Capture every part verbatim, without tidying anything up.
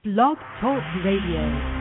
Blog Talk Radio.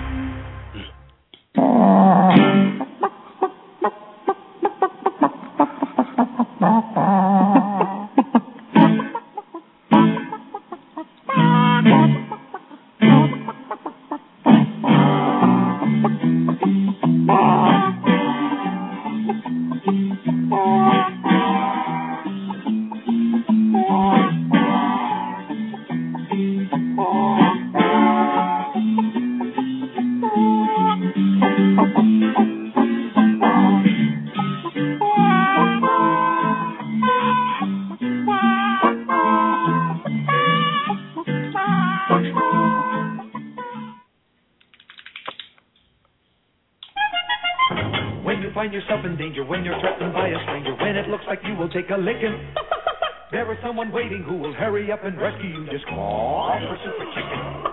Take a licking. There is someone waiting who will hurry up and rescue you. Just call for Super Chicken.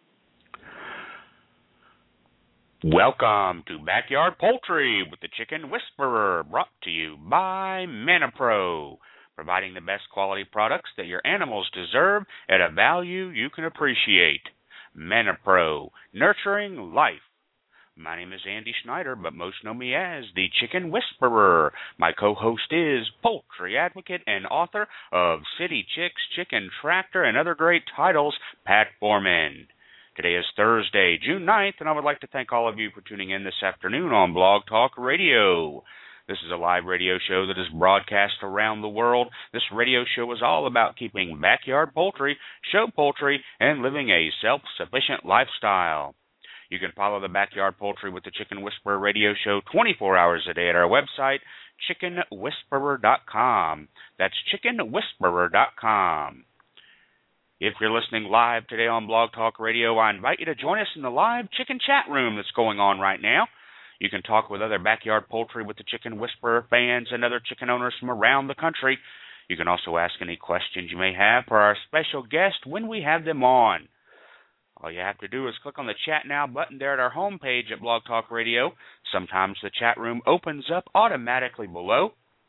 Welcome to Backyard Poultry with the Chicken Whisperer, brought to you by ManaPro, providing the best quality products that your animals deserve at a value you can appreciate. ManaPro, nurturing life. My name is Andy Schneider, but most know me as the Chicken Whisperer. My co-host is poultry advocate and author of City Chicks, Chicken Tractor, and other great titles, Pat Foreman. Today is Thursday, June ninth, and I would like to thank all of you for tuning in this afternoon on Blog Talk Radio. This is a live radio show that is broadcast around the world. This radio show is all about keeping backyard poultry, show poultry, and living a self-sufficient lifestyle. You can follow the Backyard Poultry with the Chicken Whisperer radio show twenty-four hours a day at our website, chicken whisperer dot com. That's chicken whisperer dot com. If you're listening live today on Blog Talk Radio, I invite you to join us in the live chicken chat room that's going on right now. You can talk with other Backyard Poultry with the Chicken Whisperer fans and other chicken owners from around the country. You can also ask any questions you may have for our special guest when we have them on. All you have to do is click on the Chat Now button there at our homepage at Blog Talk Radio. Sometimes the chat room opens up automatically below.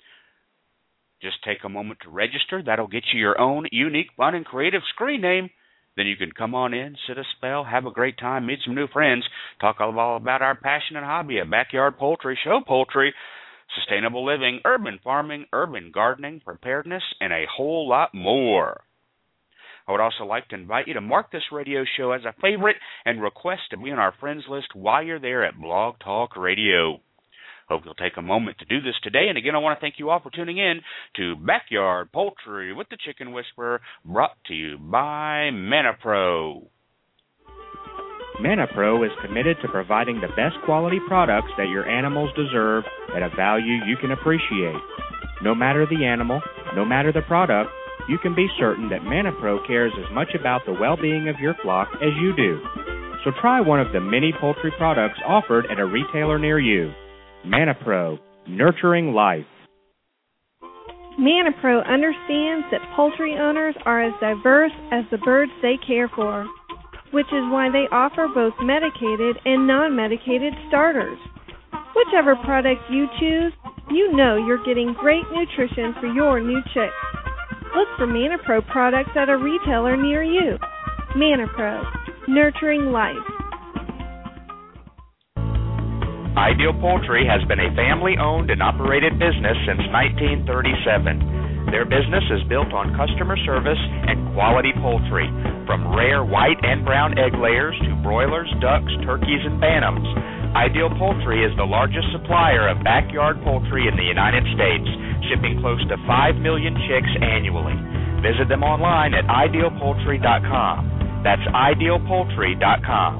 Just take a moment to register. That'll get you your own unique, fun, and creative screen name. Then you can come on in, sit a spell, have a great time, meet some new friends, talk all about our passion and hobby of backyard poultry, show poultry, sustainable living, urban farming, urban gardening, preparedness, and a whole lot more. I would also like to invite you to mark this radio show as a favorite and request to be on our friends list while you're there at Blog Talk Radio. Hope you'll take a moment to do this today. And again, I want to thank you all for tuning in to Backyard Poultry with the Chicken Whisperer, brought to you by ManaPro. ManaPro is committed to providing the best quality products that your animals deserve at a value you can appreciate. No matter the animal, no matter the product, you can be certain that ManaPro cares as much about the well-being of your flock as you do. So try one of the many poultry products offered at a retailer near you. ManaPro, nurturing life. ManaPro understands that poultry owners are as diverse as the birds they care for, which is why they offer both medicated and non-medicated starters. Whichever product you choose, you know you're getting great nutrition for your new chicks. Look for ManaPro products at a retailer near you. ManaPro, nurturing life. Ideal Poultry has been a family-owned and operated business since nineteen thirty-seven. Their business is built on customer service and quality poultry, from rare white and brown egg layers to broilers, ducks, turkeys, and bantams. Ideal Poultry is the largest supplier of backyard poultry in the United States, shipping close to five million chicks annually. Visit them online at ideal poultry dot com. That's ideal poultry dot com.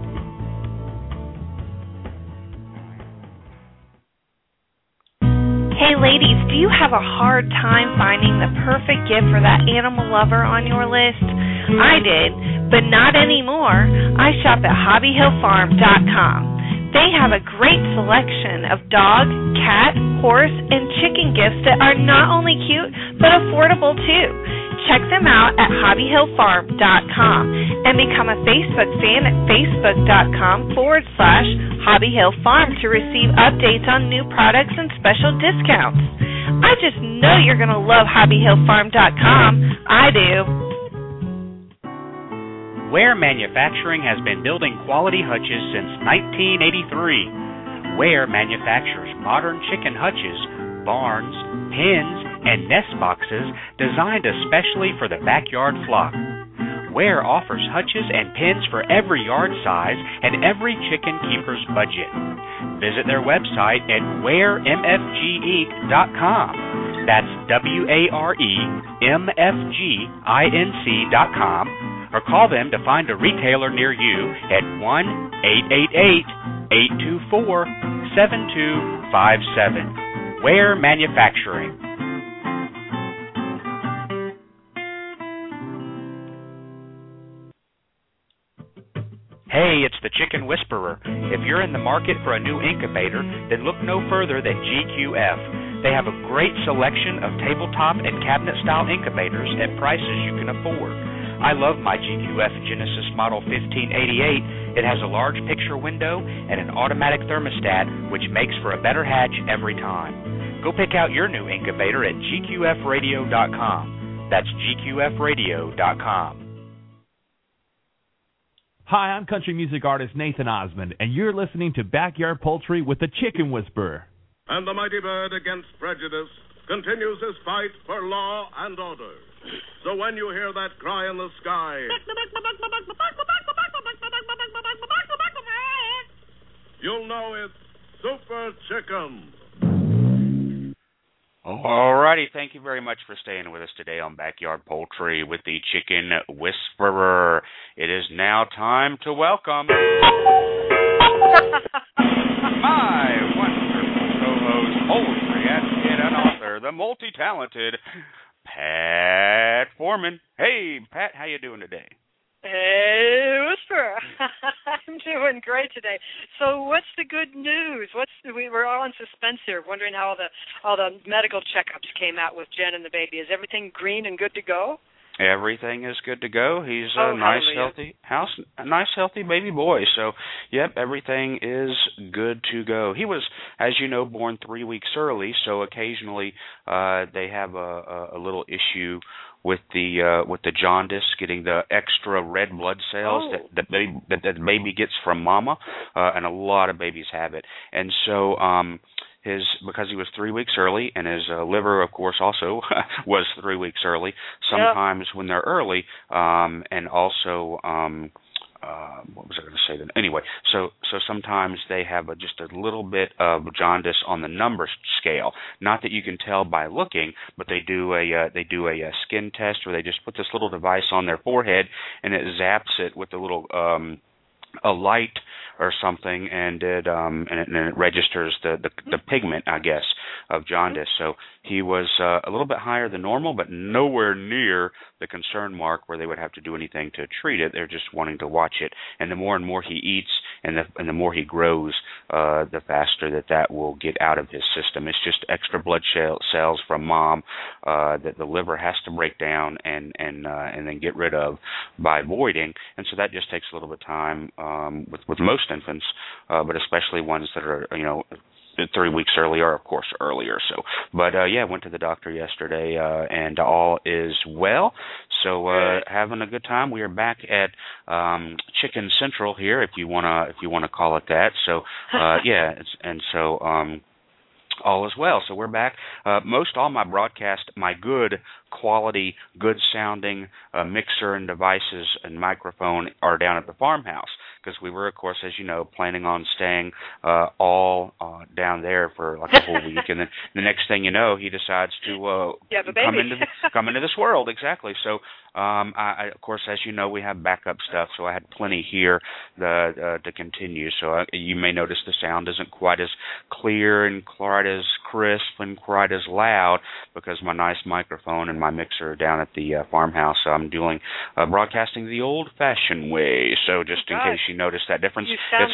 Hey ladies, do you have a hard time finding the perfect gift for that animal lover on your list? I did, but not anymore. I shop at hobby hill farm dot com. They have a great selection of dog, cat, horse, and chicken gifts that are not only cute, but affordable too. Check them out at hobby hill farm dot com and become a Facebook fan at facebook.com forward slash hobbyhillfarm to receive updates on new products and special discounts. I just know you're going to love hobby hill farm dot com. I do. Ware Manufacturing has been building quality hutches since nineteen eighty-three. Ware manufactures modern chicken hutches, barns, pens, and nest boxes designed especially for the backyard flock. Ware offers hutches and pens for every yard size and every chicken keeper's budget. Visit their website at ware m f g inc dot com. That's W A R E M F G I N C dot com. Or call them to find a retailer near you at one eight eight eight, eight two four, seven two five seven. Ware Manufacturing. Hey, it's the Chicken Whisperer. If you're in the market for a new incubator, then look no further than G Q F. They have a great selection of tabletop and cabinet-style incubators at prices you can afford. I love my G Q F Genesis Model fifteen eighty-eight. It has a large picture window and an automatic thermostat, which makes for a better hatch every time. Go pick out your new incubator at G Q F radio dot com. That's G Q F radio dot com. Hi, I'm country music artist Nathan Osmond, and you're listening to Backyard Poultry with the Chicken Whisperer. And the mighty bird against prejudice continues his fight for law and order. So when you hear that cry in the sky, you'll know it's Super Chicken. All righty, thank you very much for staying with us today on Backyard Poultry with the Chicken Whisperer. It is now time to welcome my wonderful co-host, poultry advocate and author, the multi-talented Pat Foreman. Hey, Pat, how you doing today? Hey, Whisperer. I'm doing great today. So what's the good news? What's the, we were all in suspense here, wondering how all the all the medical checkups came out with Jen and the baby. Is everything green and good to go? Everything is good to go. He's a oh, nice, hallelujah. healthy house, a nice, healthy baby boy. So, yep, everything is good to go. He was, as you know, born three weeks early. So occasionally uh, they have a, a, a little issue with the uh, with the jaundice, getting the extra red blood cells oh. that the baby, that the baby gets from mama, uh, and a lot of babies have it. And so, um, his because he was three weeks early, and his uh, liver, of course, also was three weeks early. Sometimes yep. when they're early, um, and also. Um, Uh, what was I going to say then? Anyway, so so sometimes they have a, just a little bit of jaundice on the number scale. Not that you can tell by looking, but they do a uh, they do a, a skin test where they just put this little device on their forehead and it zaps it with a little um, a light or something, and it um and it, and it registers the, the the pigment, I guess, of jaundice. So he was uh, a little bit higher than normal, but nowhere near the concern mark where they would have to do anything to treat it. They're just wanting to watch it. And the more and more he eats, and the and the more he grows, uh, the faster that that will get out of his system. It's just extra blood cells from mom uh, that the liver has to break down and and uh, and then get rid of by voiding. And so that just takes a little bit of time um, with with most infants, uh, but especially ones that are, you know, three weeks earlier, of course, earlier. So, but uh, yeah, went to the doctor yesterday, uh, and all is well. So, uh, having a good time. We are back at um, Chicken Central here, if you wanna, if you wanna call it that. So, uh, yeah, it's, and so. Um, all is well. So we're back. Uh, most all my broadcast, my good quality, good sounding uh, mixer and devices and microphone are down at the farmhouse because we were, of course, as you know, planning on staying uh, all uh, down there for like a whole week. And then the next thing you know, he decides to uh, yeah, come into the, come into this world. Exactly. So, um, I, I, of course, as you know, we have backup stuff, so I had plenty here the, uh, to continue. So uh, you may notice the sound isn't quite as clear and quite as crisp and quite as loud because my nice microphone and my mixer are down at the uh, farmhouse. So I'm doing uh, broadcasting the old-fashioned way. So just in God. case you notice that difference, you sound, it's, you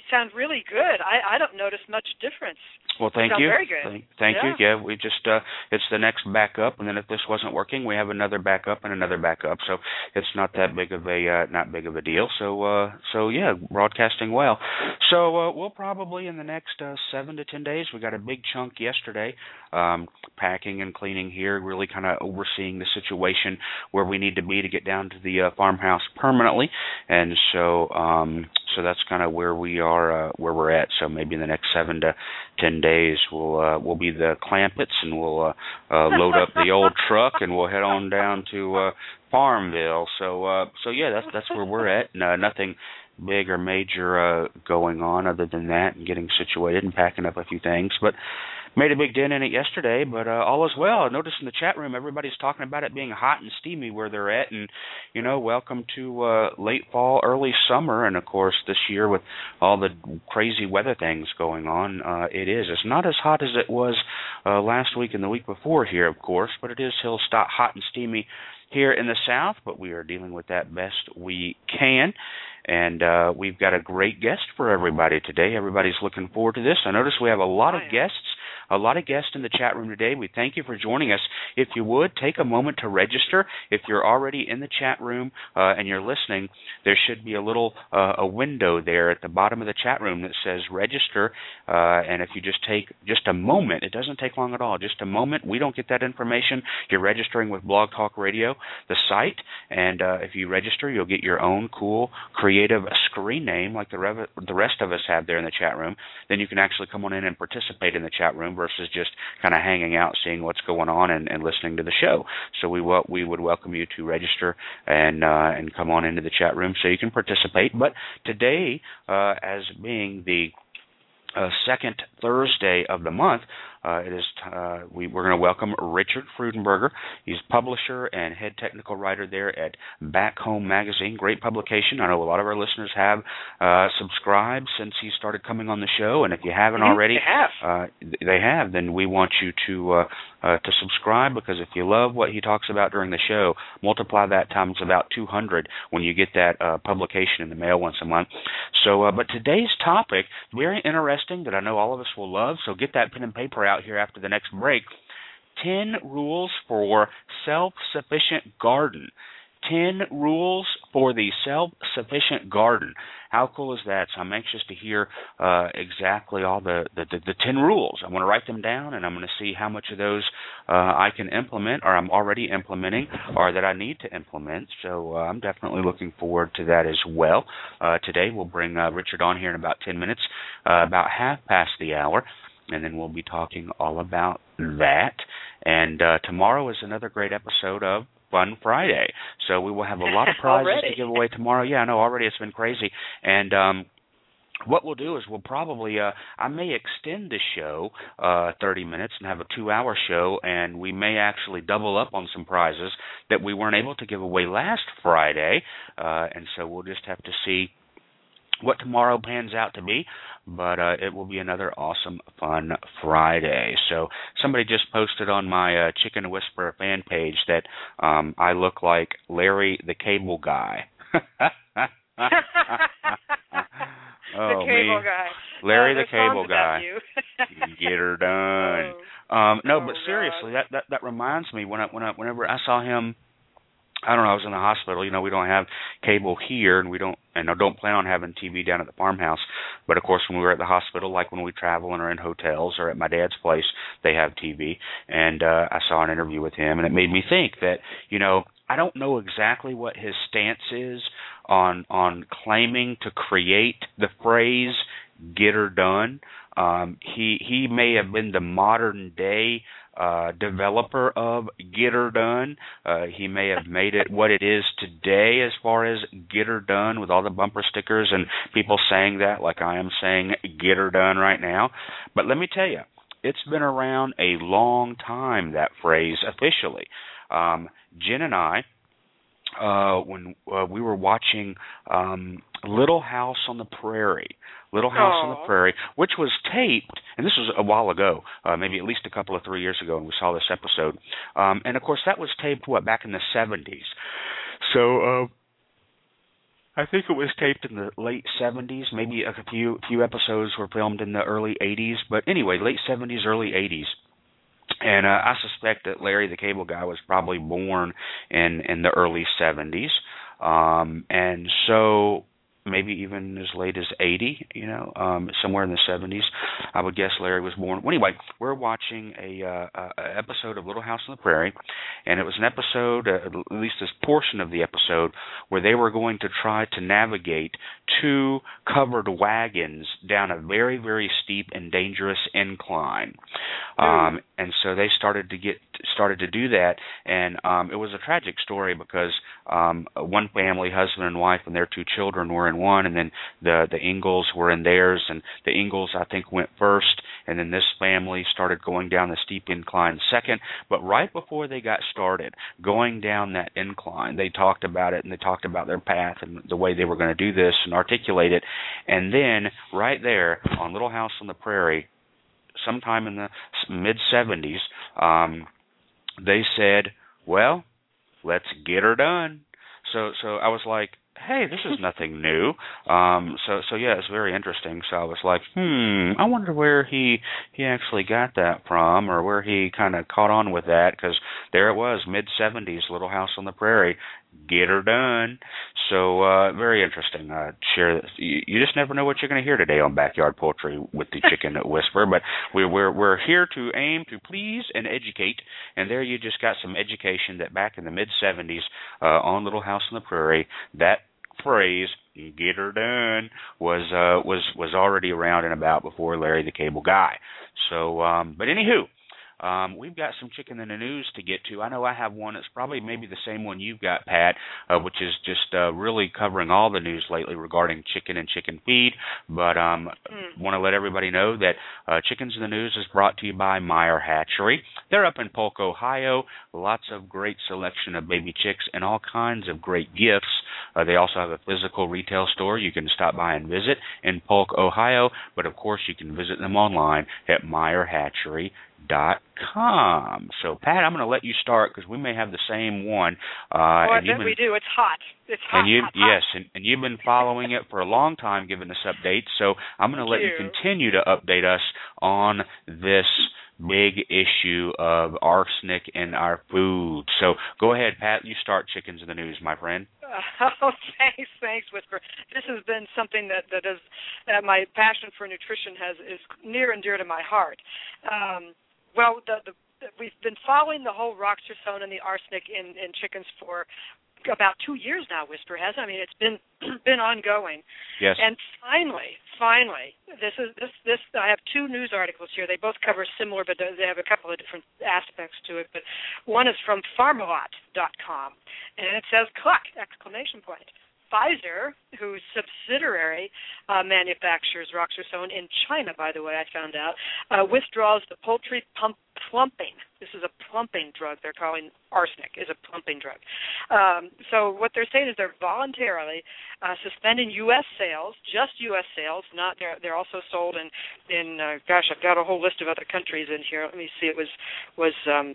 sound really good. I, I don't notice much difference. Well, thank you. you. Very good. Thank, thank yeah. you. Yeah, we just uh, it's the next backup, and then if this wasn't working, we have another backup and another backup. So it's not that big of a uh, not big of a deal. So uh, so yeah, broadcasting well. So uh, we'll probably in the next uh, seven to ten days. We got a big chunk yesterday, um, packing and cleaning here, really kind of overseeing the situation where we need to be to get down to the uh, farmhouse permanently, and so um, so that's kind of where we are, uh, where we're at. So maybe in the next seven to ten days, we'll uh, we'll be the Clampets, and we'll uh, uh, load up the old truck, and we'll head on down to uh, Farmville. So uh, so yeah, that's that's where we're at. No, nothing big or major uh, going on other than that, and getting situated and packing up a few things, but. Made a big dent in it yesterday, but uh, all is well. I noticed in the chat room everybody's talking about it being hot and steamy where they're at, and, you know, welcome to uh, late fall, early summer, and, of course, this year with all the crazy weather things going on, uh, it is. It's not as hot as it was uh, last week and the week before here, of course, but it is still hot and steamy here in the South, but we are dealing with that best we can. And uh, we've got a great guest for everybody today. Everybody's looking forward to this. I notice we have a lot of guests, a lot of guests in the chat room today. We thank you for joining us. If you would, take a moment to register. If you're already in the chat room uh, and you're listening, there should be a little uh, a window there at the bottom of the chat room that says register. Uh, and if you just take just a moment, it doesn't take long at all, just a moment. We don't get that information. You're registering with Blog Talk Radio, the site, and uh, if you register, you'll get your own cool, creative screen name like the, rev- the rest of us have there in the chat room. Then you can actually come on in and participate in the chat room versus just kind of hanging out, seeing what's going on, and, and listening to the show. So we w- we would welcome you to register and uh, and come on into the chat room so you can participate. But today, uh, as being the uh, second Thursday of the month, Uh, it is uh, we, we're going to welcome Richard Freudenberger. He's publisher and head technical writer there at Back Home Magazine. Great publication. I know a lot of our listeners have uh, subscribed since he started coming on the show, and if you haven't mm-hmm. already, they have. Uh, they have. Then we want you to uh, uh, to subscribe, because if you love what he talks about during the show, multiply that times about two hundred when you get that uh, publication in the mail once a month. So, uh, but today's topic, very interesting, that I know all of us will love. So get that pen and paper out here after the next break. ten rules for self-sufficient garden. ten rules for the self-sufficient garden. How cool is that? So I'm anxious to hear uh, exactly all the, the, the, the ten rules. I'm going to write them down, and I'm going to see how much of those uh, I can implement, or I'm already implementing, or that I need to implement. So uh, I'm definitely looking forward to that as well. Uh, today we'll bring uh, Richard on here in about ten minutes, uh, about half past the hour. And then we'll be talking all about that. And uh, tomorrow is another great episode of Fun Friday. So we will have a lot of prizes to give away tomorrow. Yeah, I know, already it's been crazy. And um, what we'll do is we'll probably, uh, I may extend the show uh, thirty minutes and have a two-hour show, and we may actually double up on some prizes that we weren't able to give away last Friday. Uh, and so we'll just have to see what tomorrow pans out to be, but uh, it will be another awesome, fun Friday. So somebody just posted on my uh, Chicken Whisperer fan page that um, I look like Larry the Cable Guy. Oh, the cable me. guy. Larry uh, the Cable Guy. Get her done. Oh. Um, no, oh, but seriously, that, that that reminds me, when I, when I, whenever I saw him, I don't know, I was in the hospital. You know, we don't have cable here, and we don't, and I don't plan on having T V down at the farmhouse. But, of course, when we were at the hospital, like when we travel and are in hotels or at my dad's place, they have T V. And uh, I saw an interview with him, and it made me think that, you know, I don't know exactly what his stance is on on claiming to create the phrase "get her done." Um, he he may have been the modern day uh, developer of Get Her Done. Uh, he may have made it what it is today as far as Get Her Done, with all the bumper stickers and people saying that like I am saying Get Her Done right now. But let me tell you, it's been around a long time, that phrase, officially. Um, Jen and I, uh, when uh, we were watching um, Little House on the Prairie, Little House Aww. on the Prairie, which was taped, and this was a while ago, uh, maybe at least a couple of three years ago, and we saw this episode. Um, and, of course, that was taped, what, back in the seventies. So, uh, I think it was taped in the late seventies. Maybe a few few episodes were filmed in the early eighties. But anyway, late seventies, early eighties. And uh, I suspect that Larry the Cable Guy was probably born in, in the early seventies. Um, and so maybe even as late as eighty, you know, um, somewhere in the seventies, I would guess Larry was born. Well, anyway, we're watching a, uh, a episode of Little House on the Prairie, and it was an episode, uh, at least this portion of the episode, where they were going to try to navigate two covered wagons down a very, very steep and dangerous incline. Um, and so they started to get started to do that, and um, it was a tragic story because um, one family, husband and wife, and their two children were in one, and then the the Ingalls were in theirs, and the Ingalls, I think, went first, and then this family started going down the steep incline second. But right before they got started going down that incline, they talked about it, and they talked about their path and the way they were going to do this and articulate it. And then right there on Little House on the Prairie, sometime in the mid-seventies, um, they said, well, let's get her done. So so I was like, hey, this is nothing new. Um, so, so yeah, it's very interesting. So I was like, hmm, I wonder where he he actually got that from, or where he kind of caught on with that, because there it was, mid-seventies, Little House on the Prairie, get her done. So uh, very interesting. Uh, share this. You, you just never know what you're going to hear today on Backyard Poultry with the Chicken Whisperer. But we, we're we're here to aim to please and educate. And there you just got some education that back in the mid-seventies uh, on Little House on the Prairie, that phrase "get her done" was uh, was was already around and about before Larry the Cable Guy. So, um, but anywho. Um, we've got some chicken in the news to get to. I know I have one. It's probably maybe the same one you've got, Pat, uh, which is just uh, really covering all the news lately regarding chicken and chicken feed. But um, mm. want to let everybody know that uh, Chickens in the News is brought to you by Meyer Hatchery. They're up in Polk, Ohio. Lots of great selection of baby chicks and all kinds of great gifts. Uh, they also have a physical retail store you can stop by and visit in Polk, Ohio. But, of course, you can visit them online at Meyer Hatchery dot com. So, Pat, I'm going to let you start because we may have the same one. Uh, oh, and I bet we do. It's hot. It's hot, and you, hot, hot. Yes, and, and you've been following it for a long time, giving us updates. So I'm going to let you. you continue to update us on this big issue of arsenic in our food. So go ahead, Pat. You start Chickens in the News, my friend. Oh, thanks, thanks, Whisper. This has been something that that is uh, my passion for nutrition has is near and dear to my heart. Um, well, the, the, we've been following the whole roxarsone and the arsenic in, in chickens for about two years now, Whisper has. I mean, it's been been ongoing. Yes. And finally, finally, this is this this. I have two news articles here. They both cover similar, but they have a couple of different aspects to it. But one is from Pharmalot dot com, and it says "cluck!" exclamation point. Pfizer, whose subsidiary uh, manufactures roxarsone in China, by the way, I found out, uh, withdraws the poultry pump plumping. This is a plumping drug. They're calling arsenic is a plumping drug. Um, so what they're saying is they're voluntarily uh, suspending U S sales, just U S sales. Not they're they're also sold in in uh, gosh, I've got a whole list of other countries in here. Let me see. It was was. Um,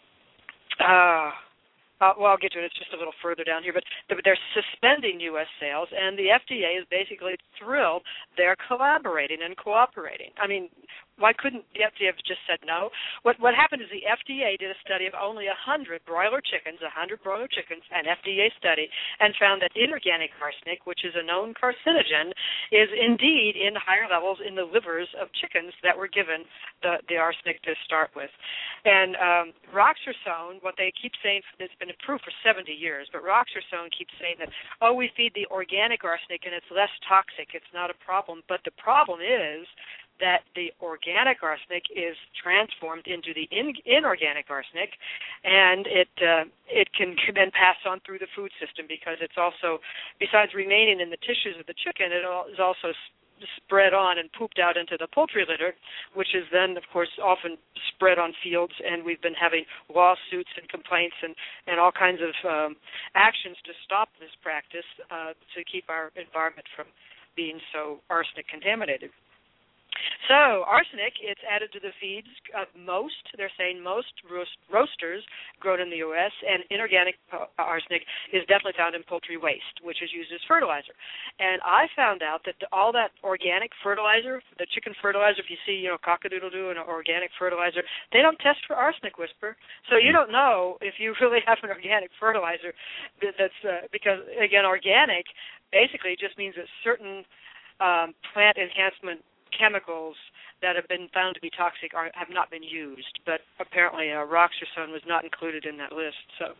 uh, Uh, well, I'll get to it. It's just a little further down here. But they're suspending U S sales, and the F D A is basically thrilled they're collaborating and cooperating. I mean, why couldn't the F D A have just said no? What what happened is the F D A did a study of only one hundred broiler chickens, one hundred broiler chickens, an F D A study, and found that inorganic arsenic, which is a known carcinogen, is indeed in higher levels in the livers of chickens that were given the, the arsenic to start with. And um, roxarsone, what they keep saying, it's been approved for seventy years, but roxarsone keeps saying that, oh, we feed the organic arsenic and it's less toxic. It's not a problem. But the problem is that the organic arsenic is transformed into the in, inorganic arsenic, and it uh, it can then pass on through the food system because it's also, besides remaining in the tissues of the chicken, it is also spread on and pooped out into the poultry litter, which is then, of course, often spread on fields, and we've been having lawsuits and complaints and, and all kinds of um, actions to stop this practice uh, to keep our environment from being so arsenic contaminated. So arsenic, it's added to the feeds of most, they're saying most roast, roasters grown in the U S, and inorganic arsenic is definitely found in poultry waste, which is used as fertilizer. And I found out that all that organic fertilizer, the chicken fertilizer, if you see, you know, cock-a-doodle-doo and organic fertilizer, they don't test for arsenic, Whisper. So you don't know if you really have an organic fertilizer that's, uh, because, again, organic basically just means that certain um, plant enhancement chemicals that have been found to be toxic are, have not been used, but apparently uh, Roxurson was not included in that list. So,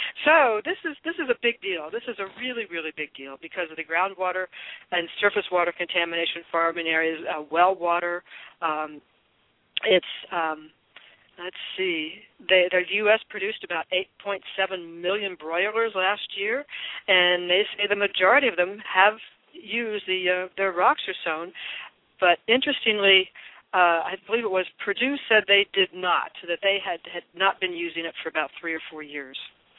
so this is this is a big deal. This is a really really big deal because of the groundwater and surface water contamination farming areas, uh, well water. Um, it's um, let's see, they, the U S produced about eight point seven million broilers last year, and they say the majority of them have used the uh, the Roxurson. But interestingly, uh, I believe it was Purdue said they did not, that they had, had not been using it for about three or four years.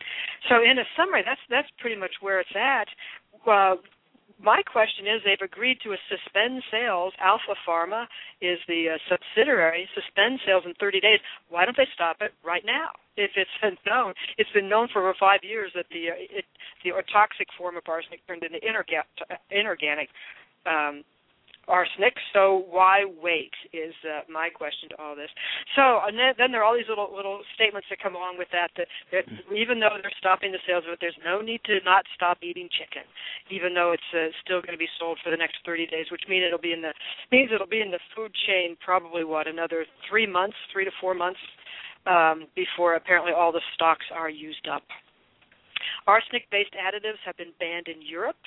So in a summary, that's that's pretty much where it's at. Uh, my question is, they've agreed to a suspend sales. Alpha Pharma is the uh, subsidiary, suspend sales in thirty days. Why don't they stop it right now? If it's been known, it's been known for over five years that the uh, it, the toxic form of arsenic turned into inorganic, inorganic um, arsenic, so why wait is uh, my question to all this. So and then, then there are all these little little statements that come along with that, that, that even though they're stopping the sales of it, there's no need to not stop eating chicken, even though it's uh, still going to be sold for the next thirty days, which means it'll be in the means it'll be in the food chain probably, what, another three months, three to four months um, before apparently all the stocks are used up. Arsenic-based additives have been banned in Europe.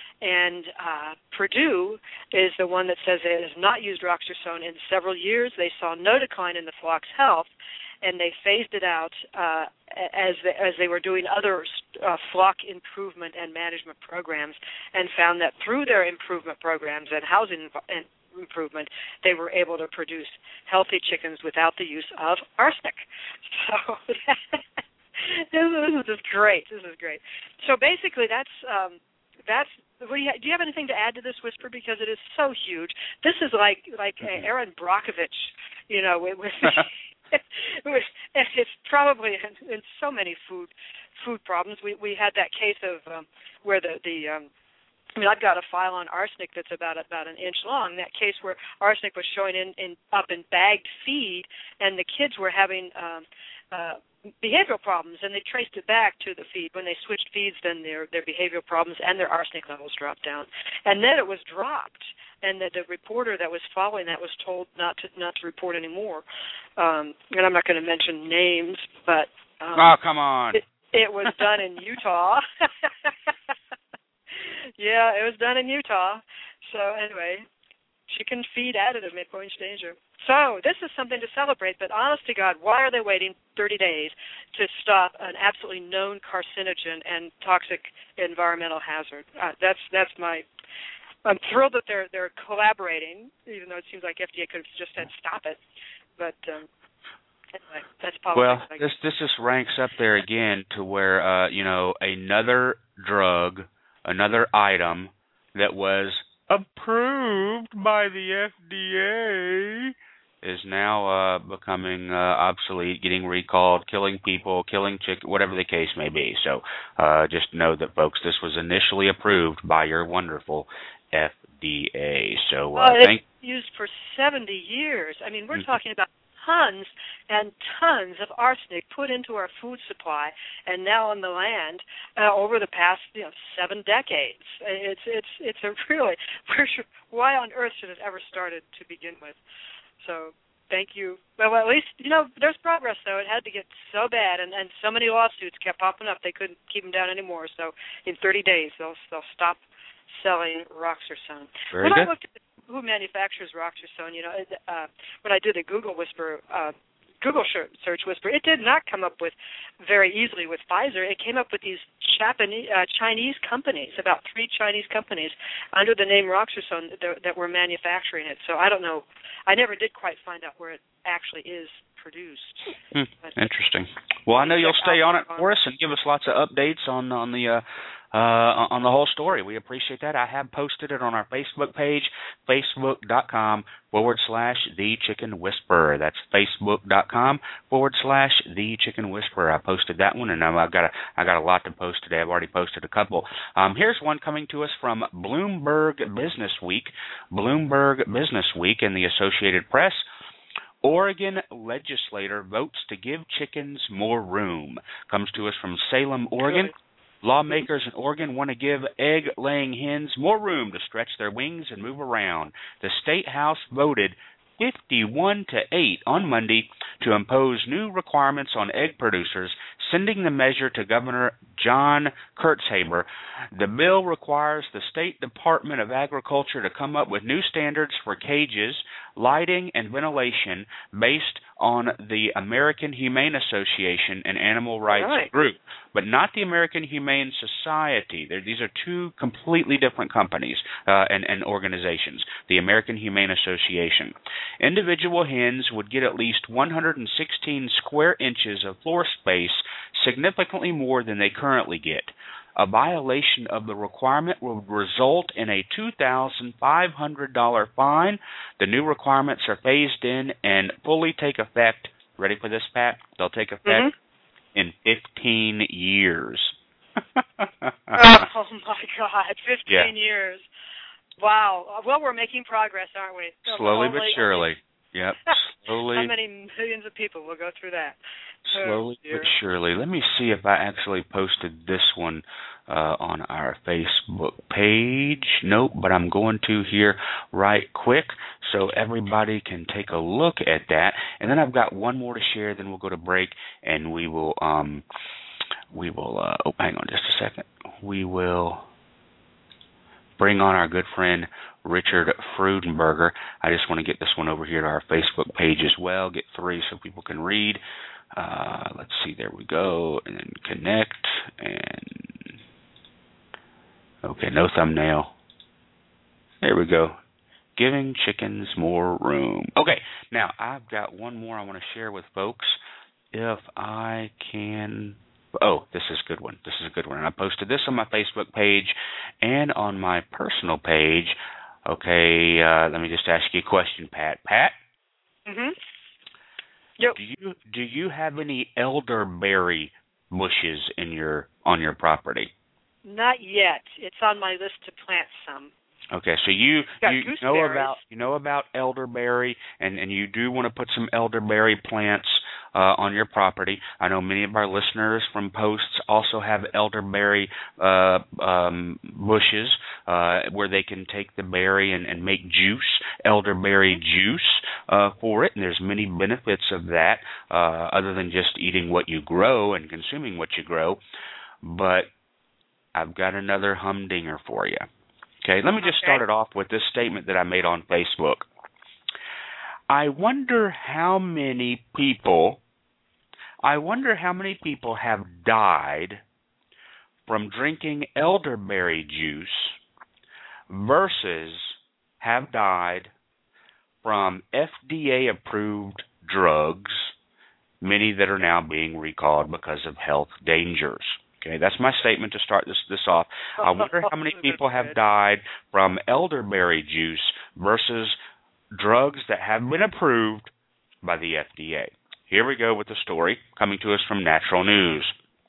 And uh, Purdue is the one that says it has not used Roxurson in several years. They saw no decline in the flock's health, and they phased it out uh, as they, as they were doing other uh, flock improvement and management programs, and found that through their improvement programs and housing and improvement, they were able to produce healthy chickens without the use of arsenic. So this, this is just great. This is great. So basically, that's. Um, That's. What do, you, do you have anything to add to this, Whisper? Because it is so huge. This is like like uh, Aaron Brockovich, you know, with, with, with it's probably in, in so many food food problems. We we had that case of um, where the the um, I mean, I've got a file on arsenic that's about about an inch long. That case where arsenic was showing in, in up in bagged feed, and the kids were having um, uh, behavioral problems, and they traced it back to the feed. When they switched feeds, then their their behavioral problems and their arsenic levels dropped down, and then it was dropped. And the, the reporter that was following that was told not to not to report anymore. Um, and I'm not going to mention names, but um, oh, come on, it, it was done in Utah. Yeah, it was done in Utah. So anyway, chicken feed additive may pose danger. So this is something to celebrate, but honest to God, why are they waiting thirty days to stop an absolutely known carcinogen and toxic environmental hazard? Uh, that's that's my. I'm thrilled that they're they're collaborating, even though it seems like F D A could have just said stop it. But um, anyway, that's politics. Well, this this just ranks up there again to where uh, you know, another drug, another item that was approved by the F D A is now uh, becoming uh, obsolete, getting recalled, killing people, killing chicken, whatever the case may be. So uh, just know that, folks, this was initially approved by your wonderful F D A. So uh, well, it's thank used for seventy years. I mean, we're mm-hmm. talking about tons and tons of arsenic put into our food supply, and now on the land uh, over the past, you know, seven decades. It's it's it's a really where should, why on earth should it ever started to begin with? So thank you. Well, at least, you know, there's progress, though. It had to get so bad, and, and so many lawsuits kept popping up, they couldn't keep them down anymore. So in thirty days, they'll they'll stop selling Roxurson. Very when good. I looked at who manufactures Roxurson, you know, uh, when I did a Google Whisper, uh, Google search Whisper, it did not come up with very easily with Pfizer. It came up with these Japanese, uh, Chinese companies, about three Chinese companies under the name Roxurson that, that were manufacturing it. So I don't know. I never did quite find out where it actually is produced. Hmm, interesting. Well, I know you'll stay on it for us and give us lots of updates on on the uh, uh, on the whole story. We appreciate that. I have posted it on our Facebook page, facebook.com forward slash The Chicken Whisperer. That's facebook.com forward slash The Chicken Whisperer. I posted that one, and I've got a, I got a lot to post today. I've already posted a couple. Um, here's one coming to us from Bloomberg Business Week. Bloomberg Business Week in the Associated Press. Oregon legislator votes to give chickens more room. Comes to us from Salem, Oregon. Lawmakers in Oregon want to give egg-laying hens more room to stretch their wings and move around. The State House voted fifty-one to eight on Monday to impose new requirements on egg producers, sending the measure to Governor John Kurtzhaber. The bill requires the State Department of Agriculture to come up with new standards for cages, lighting, and ventilation based on the American Humane Association and Animal Rights right. Group, but not the American Humane Society. They're, these are two completely different companies uh, and, and organizations. The American Humane Association. Individual hens would get at least one hundred sixteen square inches of floor space, significantly more than they currently get. A violation of the requirement will result in a two thousand five hundred dollars fine. The new requirements are phased in and fully take effect. Ready for this, Pat? They'll take effect mm-hmm. in fifteen years. Oh, my God. fifteen yeah. years. Wow. Well, we're making progress, aren't we? Slowly but surely. Yep. Slowly. How many millions of people will go through that? Slowly oh, but surely. Let me see if I actually posted this one uh, on our Facebook page. Nope, but I'm going to here right quick so everybody can take a look at that. And then I've got one more to share. Then we'll go to break, and we will. Um, we will. Uh, oh, hang on just a second. We will bring on our good friend Richard Freudenberger. I just want to get this one over here to our Facebook page as well. Get three so people can read. Uh, let's see. There we go. And then connect. And okay, no thumbnail. There we go. Giving chickens more room. Okay, now I've got one more I want to share with folks. If I can. Oh, this is a good one. This is a good one. And I posted this on my Facebook page and on my personal page. Okay, uh, let me just ask you a question, Pat. Pat? Mm-hmm. Yep. Do you do you have any elderberry bushes in your on your property? Not yet. It's on my list to plant some. Okay, so you you know about you know about elderberry, and, and you do want to put some elderberry plants uh, on your property. I know many of our listeners from posts also have elderberry uh, um, bushes uh, where they can take the berry and, and make juice, elderberry juice uh, for it, and there's many benefits of that uh, other than just eating what you grow and consuming what you grow. But I've got another humdinger for you. Okay, let me just start it off with this statement that I made on Facebook. I wonder how many people, I wonder how many people have died from drinking elderberry juice versus have died from F D A-approved drugs, many that are now being recalled because of health dangers. Okay, that's my statement to start this this off. I wonder how many people have died from elderberry juice versus drugs that have been approved by the F D A. Here we go with the story coming to us from Natural News.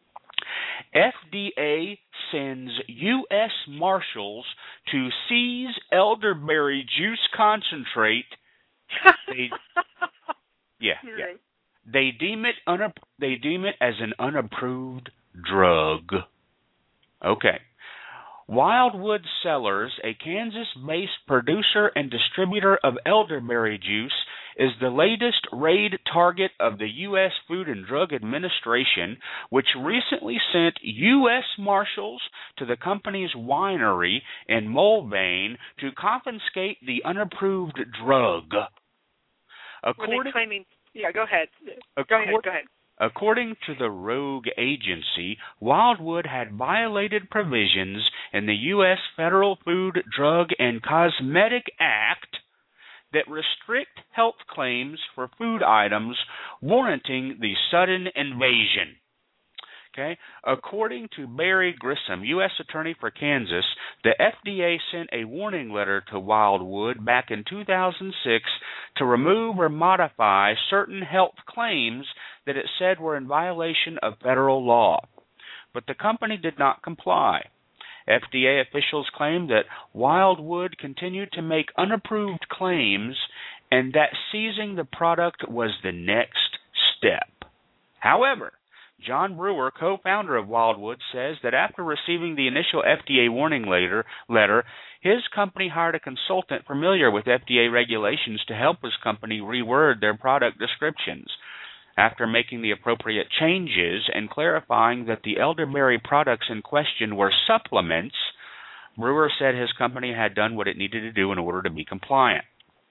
F D A sends U S Marshals to seize elderberry juice concentrate. They, yeah, yeah. They deem it una- They deem it as an unapproved drug. Okay. Wildwood Cellars, a Kansas-based producer and distributor of elderberry juice, is the latest raid target of the U S Food and Drug Administration, which recently sent U S Marshals to the company's winery in Mulvane to confiscate the unapproved drug. According, Were they claiming? Yeah, go ahead. Go Accord- ahead. Go ahead. According to the rogue agency, Wildwood had violated provisions in the U S Federal Food, Drug, and Cosmetic Act that restrict health claims for food items warranting the sudden invasion. Okay, according to Barry Grissom, U S Attorney for Kansas, the F D A sent a warning letter to Wildwood back in two thousand six to remove or modify certain health claims that it said were in violation of federal law. But the company did not comply. F D A officials claimed that Wildwood continued to make unapproved claims and that seizing the product was the next step. However, John Brewer, co-founder of Wildwood, says that after receiving the initial F D A warning letter, letter, his company hired a consultant familiar with F D A regulations to help his company reword their product descriptions. After making the appropriate changes and clarifying that the elderberry products in question were supplements, Brewer said his company had done what it needed to do in order to be compliant.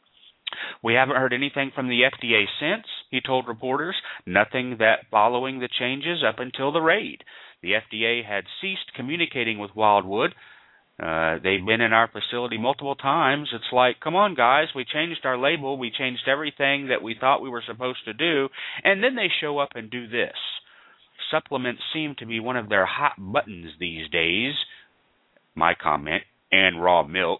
We haven't heard anything from the F D A since, he told reporters, nothing that following the changes up until the raid. The F D A had ceased communicating with Wildwood. Uh, they've been in our facility multiple times. It's like, come on, guys, we changed our label, we changed everything that we thought we were supposed to do, and then they show up and do this. Supplements seem to be one of their hot buttons these days, my comment, and raw milk.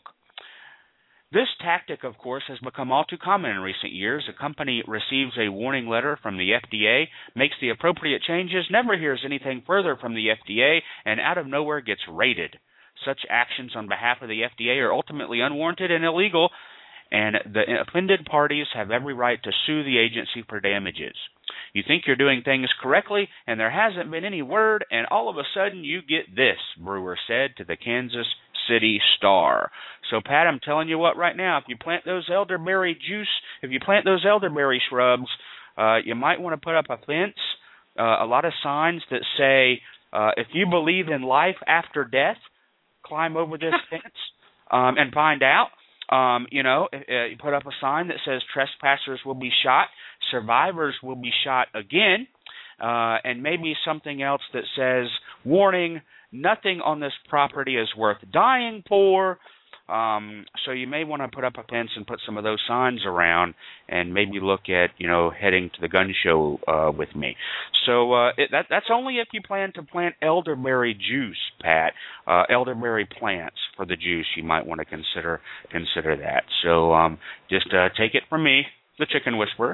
This tactic, of course, has become all too common in recent years. A company receives a warning letter from the F D A, makes the appropriate changes, never hears anything further from the F D A, and out of nowhere gets raided. Such actions on behalf of the F D A are ultimately unwarranted and illegal, and the offended parties have every right to sue the agency for damages. You think you're doing things correctly, and there hasn't been any word, and all of a sudden you get this, Brewer said to the Kansas City Star. So, Pat, I'm telling you what right now, if you plant those elderberry juice, if you plant those elderberry shrubs, uh, you might want to put up a fence, uh, a lot of signs that say, uh, if you believe in life after death, climb over this fence um, and find out. Um, you know, uh, you put up a sign that says trespassers will be shot, survivors will be shot again, uh, and maybe something else that says, warning, nothing on this property is worth dying for. Um, so you may want to put up a fence and put some of those signs around and maybe look at, you know, heading to the gun show uh, with me. So uh, it, that, that's only if you plan to plant elderberry juice, Pat. Uh, elderberry plants for the juice. You might want to consider consider that. So um, just uh, take it from me, the Chicken Whisperer.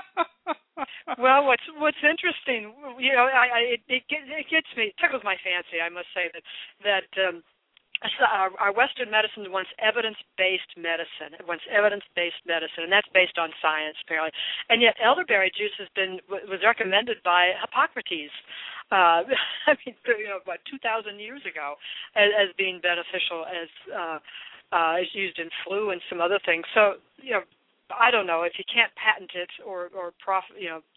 Well, what's what's interesting, you know, I, I it, it it gets me, it tickles my fancy, I must say, that that um, our, our Western medicine wants evidence-based medicine. It wants evidence-based medicine, and that's based on science, apparently. And yet, elderberry juice has been was recommended by Hippocrates. Uh, I mean, you know, about two thousand years ago, as, as being beneficial, as uh, uh, is used in flu and some other things. So, you know, I don't know if you can't patent it or or profit. You know,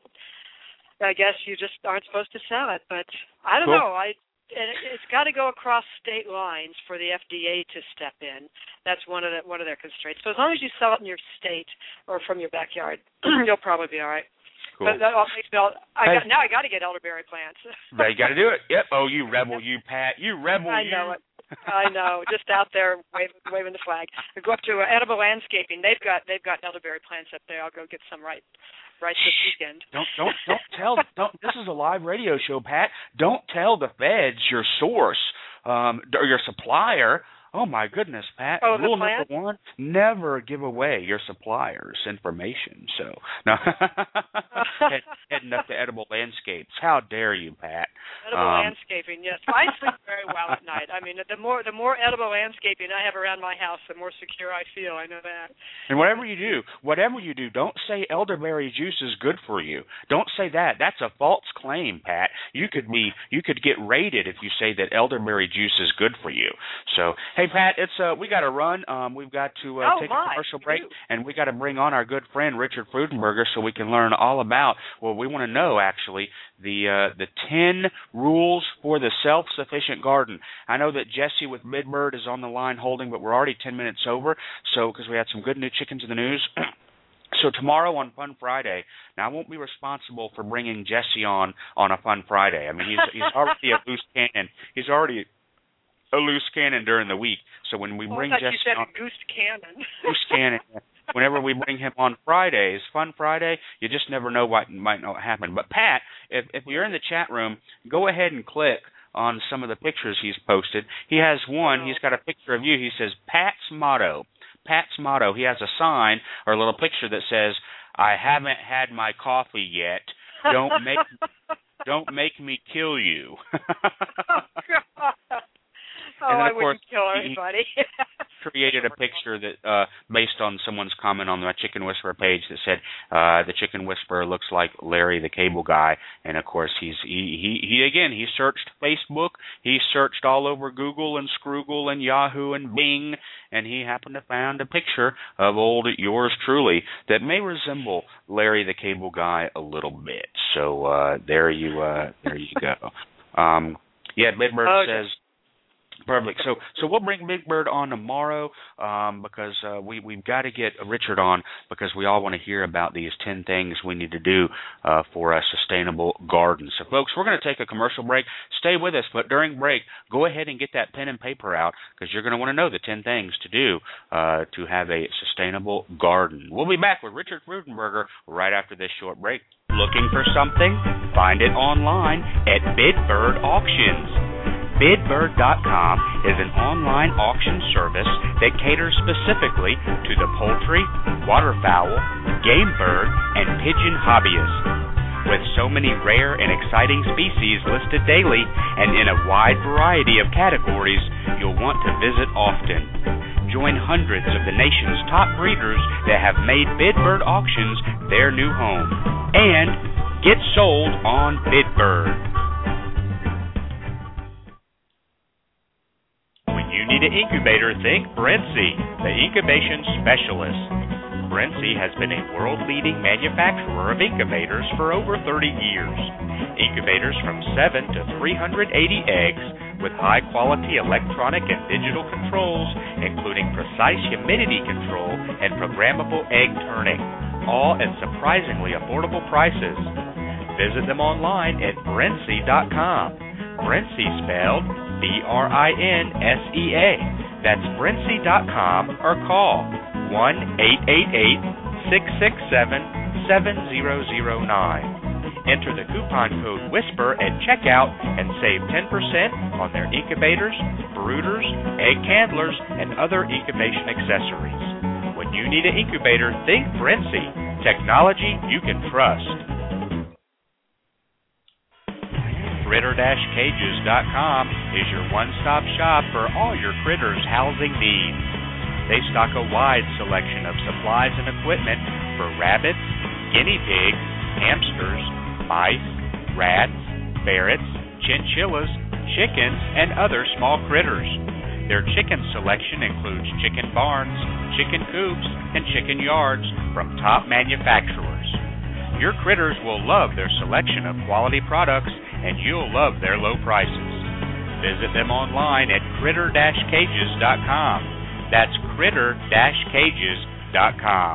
I guess you just aren't supposed to sell it. But I don't cool. know. I. And it's got to go across state lines for the F D A to step in. That's one of the, one of their constraints. So as long as you sell it in your state or from your backyard, you'll probably be all right. Cool. But that all makes me all, I hey. got, now I got to get elderberry plants. They got to do it. Yep. Oh, you rebel, you Pat. You rebel. I you. know it. I know. Just out there waving, waving the flag. I go up to uh, Edible Landscaping. They've got they've got elderberry plants up there. I'll go get some right. Right this weekend. Don't don't don't tell. Don't. This is a live radio show, Pat. Don't tell the feds your source um, or your supplier. Oh my goodness, Pat. Oh, Rule the plant? number one: never give away your supplier's information. So, no. Head, heading up to Edible Landscapes. How dare you, Pat? Edible um, landscaping. Yes, I sleep very well at night. I mean, the more the more edible landscaping I have around my house, the more secure I feel. I know that. And whatever you do, whatever you do, don't say elderberry juice is good for you. Don't say that. That's a false claim, Pat. You could be, you could get raided if you say that elderberry juice is good for you. So, hey, Pat, it's uh, we got to run. Um, we've got to uh, oh, take my. a commercial break, and we got to bring on our good friend Richard Frudenberger so we can learn all about. Well, we want to know actually the uh, the ten rules for the self-sufficient garden. I know that Jesse with Midbird is on the line holding, but we're already ten minutes over. So because we had some good new chickens in the news. So tomorrow on Fun Friday, now I won't be responsible for bringing Jesse on on a Fun Friday. I mean, he's he's already a loose cannon. He's already a loose cannon during the week. So when we oh, bring I thought Jesse you said on, a goose cannon. loose cannon. whenever we bring him on Fridays, Fun Friday, you just never know what might not happen. But Pat, if, if you're in the chat room, go ahead and click on some of the pictures he's posted. He has one. He's got a picture of you. He says, Pat's motto. Pat's motto. He has a sign or a little picture that says, I haven't had my coffee yet. Don't make don't make me kill you. Oh, God. Oh, and then, of I course, wouldn't kill he anybody. created a picture that, uh, based on someone's comment on my Chicken Whisperer page that said, uh, the Chicken Whisperer looks like Larry the Cable Guy. And, of course, he's he, he, he again, he searched Facebook. He searched all over Google and Scroogle and Yahoo and Bing, and he happened to find a picture of old yours truly that may resemble Larry the Cable Guy a little bit. So uh, there you uh, there you go. Um, yeah, Big Bird oh, says... Perfect. So, so we'll bring Big Bird on tomorrow um, because uh, we we've got to get Richard on because we all want to hear about these ten things we need to do uh, for a sustainable garden. So, folks, we're going to take a commercial break. Stay with us, but during break, go ahead and get that pen and paper out because you're going to want to know the ten things to do uh, to have a sustainable garden. We'll be back with Richard Freudenberger right after this short break. Looking for something? Find it online at Bidbird Auctions. Bidbird dot com is an online auction service that caters specifically to the poultry, waterfowl, game bird, and pigeon hobbyists. With so many rare and exciting species listed daily and in a wide variety of categories, you'll want to visit often. Join hundreds of the nation's top breeders that have made Bidbird Auctions their new home. And get sold on Bidbird. You need an incubator, think Brinsea, the incubation specialist. Brinsea has been a world-leading manufacturer of incubators for over thirty years. Incubators from seven to three hundred eighty eggs with high-quality electronic and digital controls, including precise humidity control and programmable egg turning, all at surprisingly affordable prices. Visit them online at Brinsea dot com. Brinsea spelled B R I N S E A. That's Brinsea dot com or call one eight eight eight, six six seven, seven zero zero nine. Enter the coupon code WHISPER at checkout and save ten percent on their incubators, brooders, egg handlers, and other incubation accessories. When you need an incubator, think Brinsea. Technology you can trust. Critter Cages dot com is your one-stop shop for all your critters' housing needs. They stock a wide selection of supplies and equipment for rabbits, guinea pigs, hamsters, mice, rats, ferrets, chinchillas, chickens, and other small critters. Their chicken selection includes chicken barns, chicken coops, and chicken yards from top manufacturers. Your critters will love their selection of quality products, and you'll love their low prices. Visit them online at Critter Cages dot com. That's Critter Cages dot com.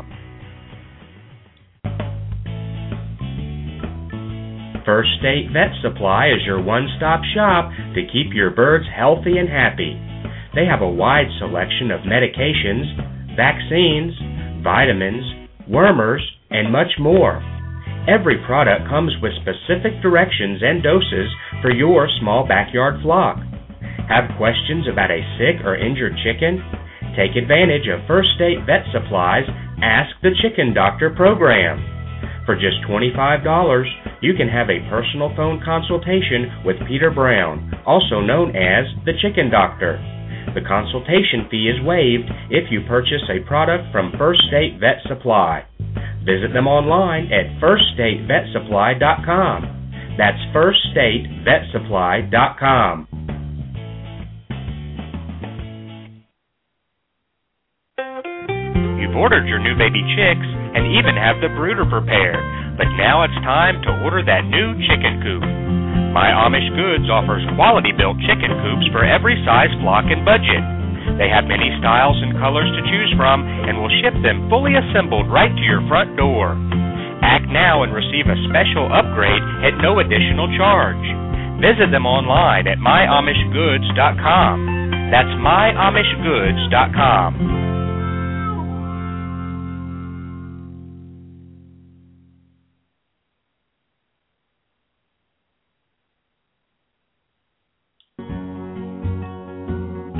First State Vet Supply is your one-stop shop to keep your birds healthy and happy. They have a wide selection of medications, vaccines, vitamins, wormers, and much more. Every product comes with specific directions and doses for your small backyard flock. Have questions about a sick or injured chicken? Take advantage of First State Vet Supply's Ask the Chicken Doctor program. For just twenty-five dollars, you can have a personal phone consultation with Peter Brown, also known as the Chicken Doctor. The consultation fee is waived if you purchase a product from First State Vet Supply. Visit them online at First State Vet Supply dot com. That's First State Vet Supply dot com. You've ordered your new baby chicks and even have the brooder prepared, but now it's time to order that new chicken coop. My Amish Goods offers quality-built chicken coops for every size, flock, and budget. They have many styles and colors to choose from and will ship them fully assembled right to your front door. Act now and receive a special upgrade at no additional charge. Visit them online at My Amish Goods dot com. That's My Amish Goods dot com.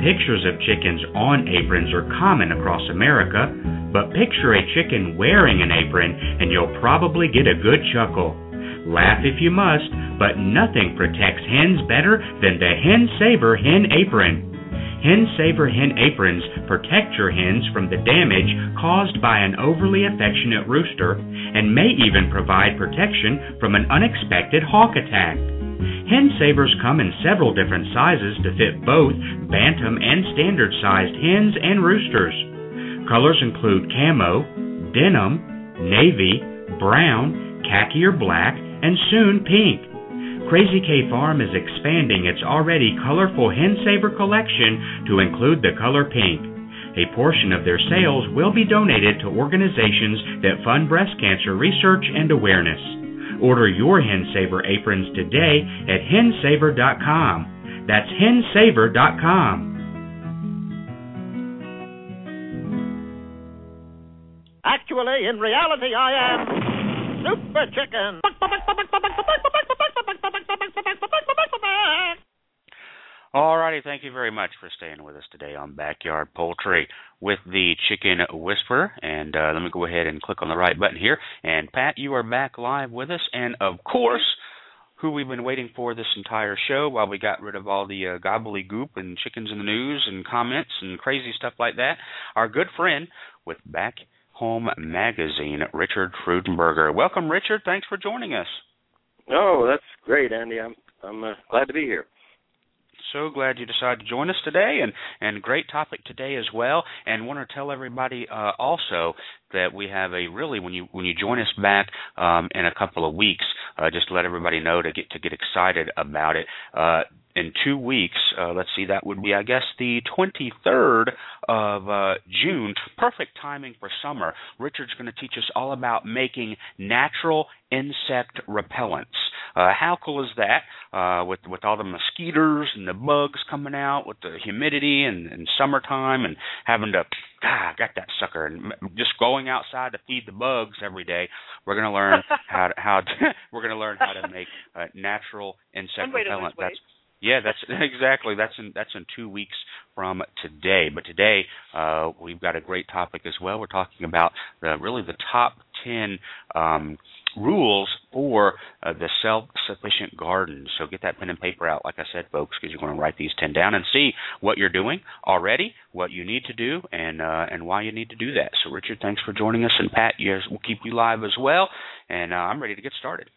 pictures of chickens on aprons are common across America, but picture a chicken wearing an apron and you'll probably get a good chuckle. Laugh if you must, but nothing protects hens better than the Hen Saver Hen Apron. Hen Saver Hen Aprons protect your hens from the damage caused by an overly affectionate rooster and may even provide protection from an unexpected hawk attack. Hen Savers come in several different sizes to fit both bantam and standard-sized hens and roosters. Colors include camo, denim, navy, brown, khaki or black, and soon pink. Crazy K Farm is expanding its already colorful Hen Saver collection to include the color pink. A portion of their sales will be donated to organizations that fund breast cancer research and awareness. Order your Hen Saver aprons today at hen saver dot com. That's hen saver dot com. Actually, in reality, I am Super Chicken. Alrighty, thank you very much for staying with us today on Backyard Poultry with the Chicken Whisperer. And uh, let me go ahead and click on the right button here. And Pat, you are back live with us. And of course, who we've been waiting for this entire show while we got rid of all the uh, gobbledygook and chickens in the news and comments and crazy stuff like that, our good friend with Back Home Magazine, Richard Freudenberger. Welcome, Richard. Thanks for joining us. Oh, that's great, Andy. I'm I'm uh, glad to be here. So glad you decided to join us today, and, and great topic today as well. And want to tell everybody uh, also that we have a really, when you when you join us back um, in a couple of weeks, uh, just to let everybody know to get to get excited about it. Uh, in two weeks, uh, let's see, that would be, I guess, the twenty-third of uh, June. Perfect timing for summer. Richard's going to teach us all about making natural insect repellents. Uh, how cool is that? Uh, with with all the mosquitoes and the bugs coming out, with the humidity and, and summertime, and having to, ah, got that sucker, and just going outside to feed the bugs every day. We're going to learn how to, how to, we're going to learn how to make uh, natural insect repellent. That's Yeah, that's exactly. That's in that's in two weeks from today. But today uh, we've got a great topic as well. We're talking about the, really the top ten um, rules for uh, the self-sufficient garden. So get that pen and paper out, like I said, folks, because you're going to write these ten down and see what you're doing already, what you need to do, and uh, and why you need to do that. So, Richard, thanks for joining us, and Pat, yes, we'll keep you live as well. And uh, I'm ready to get started.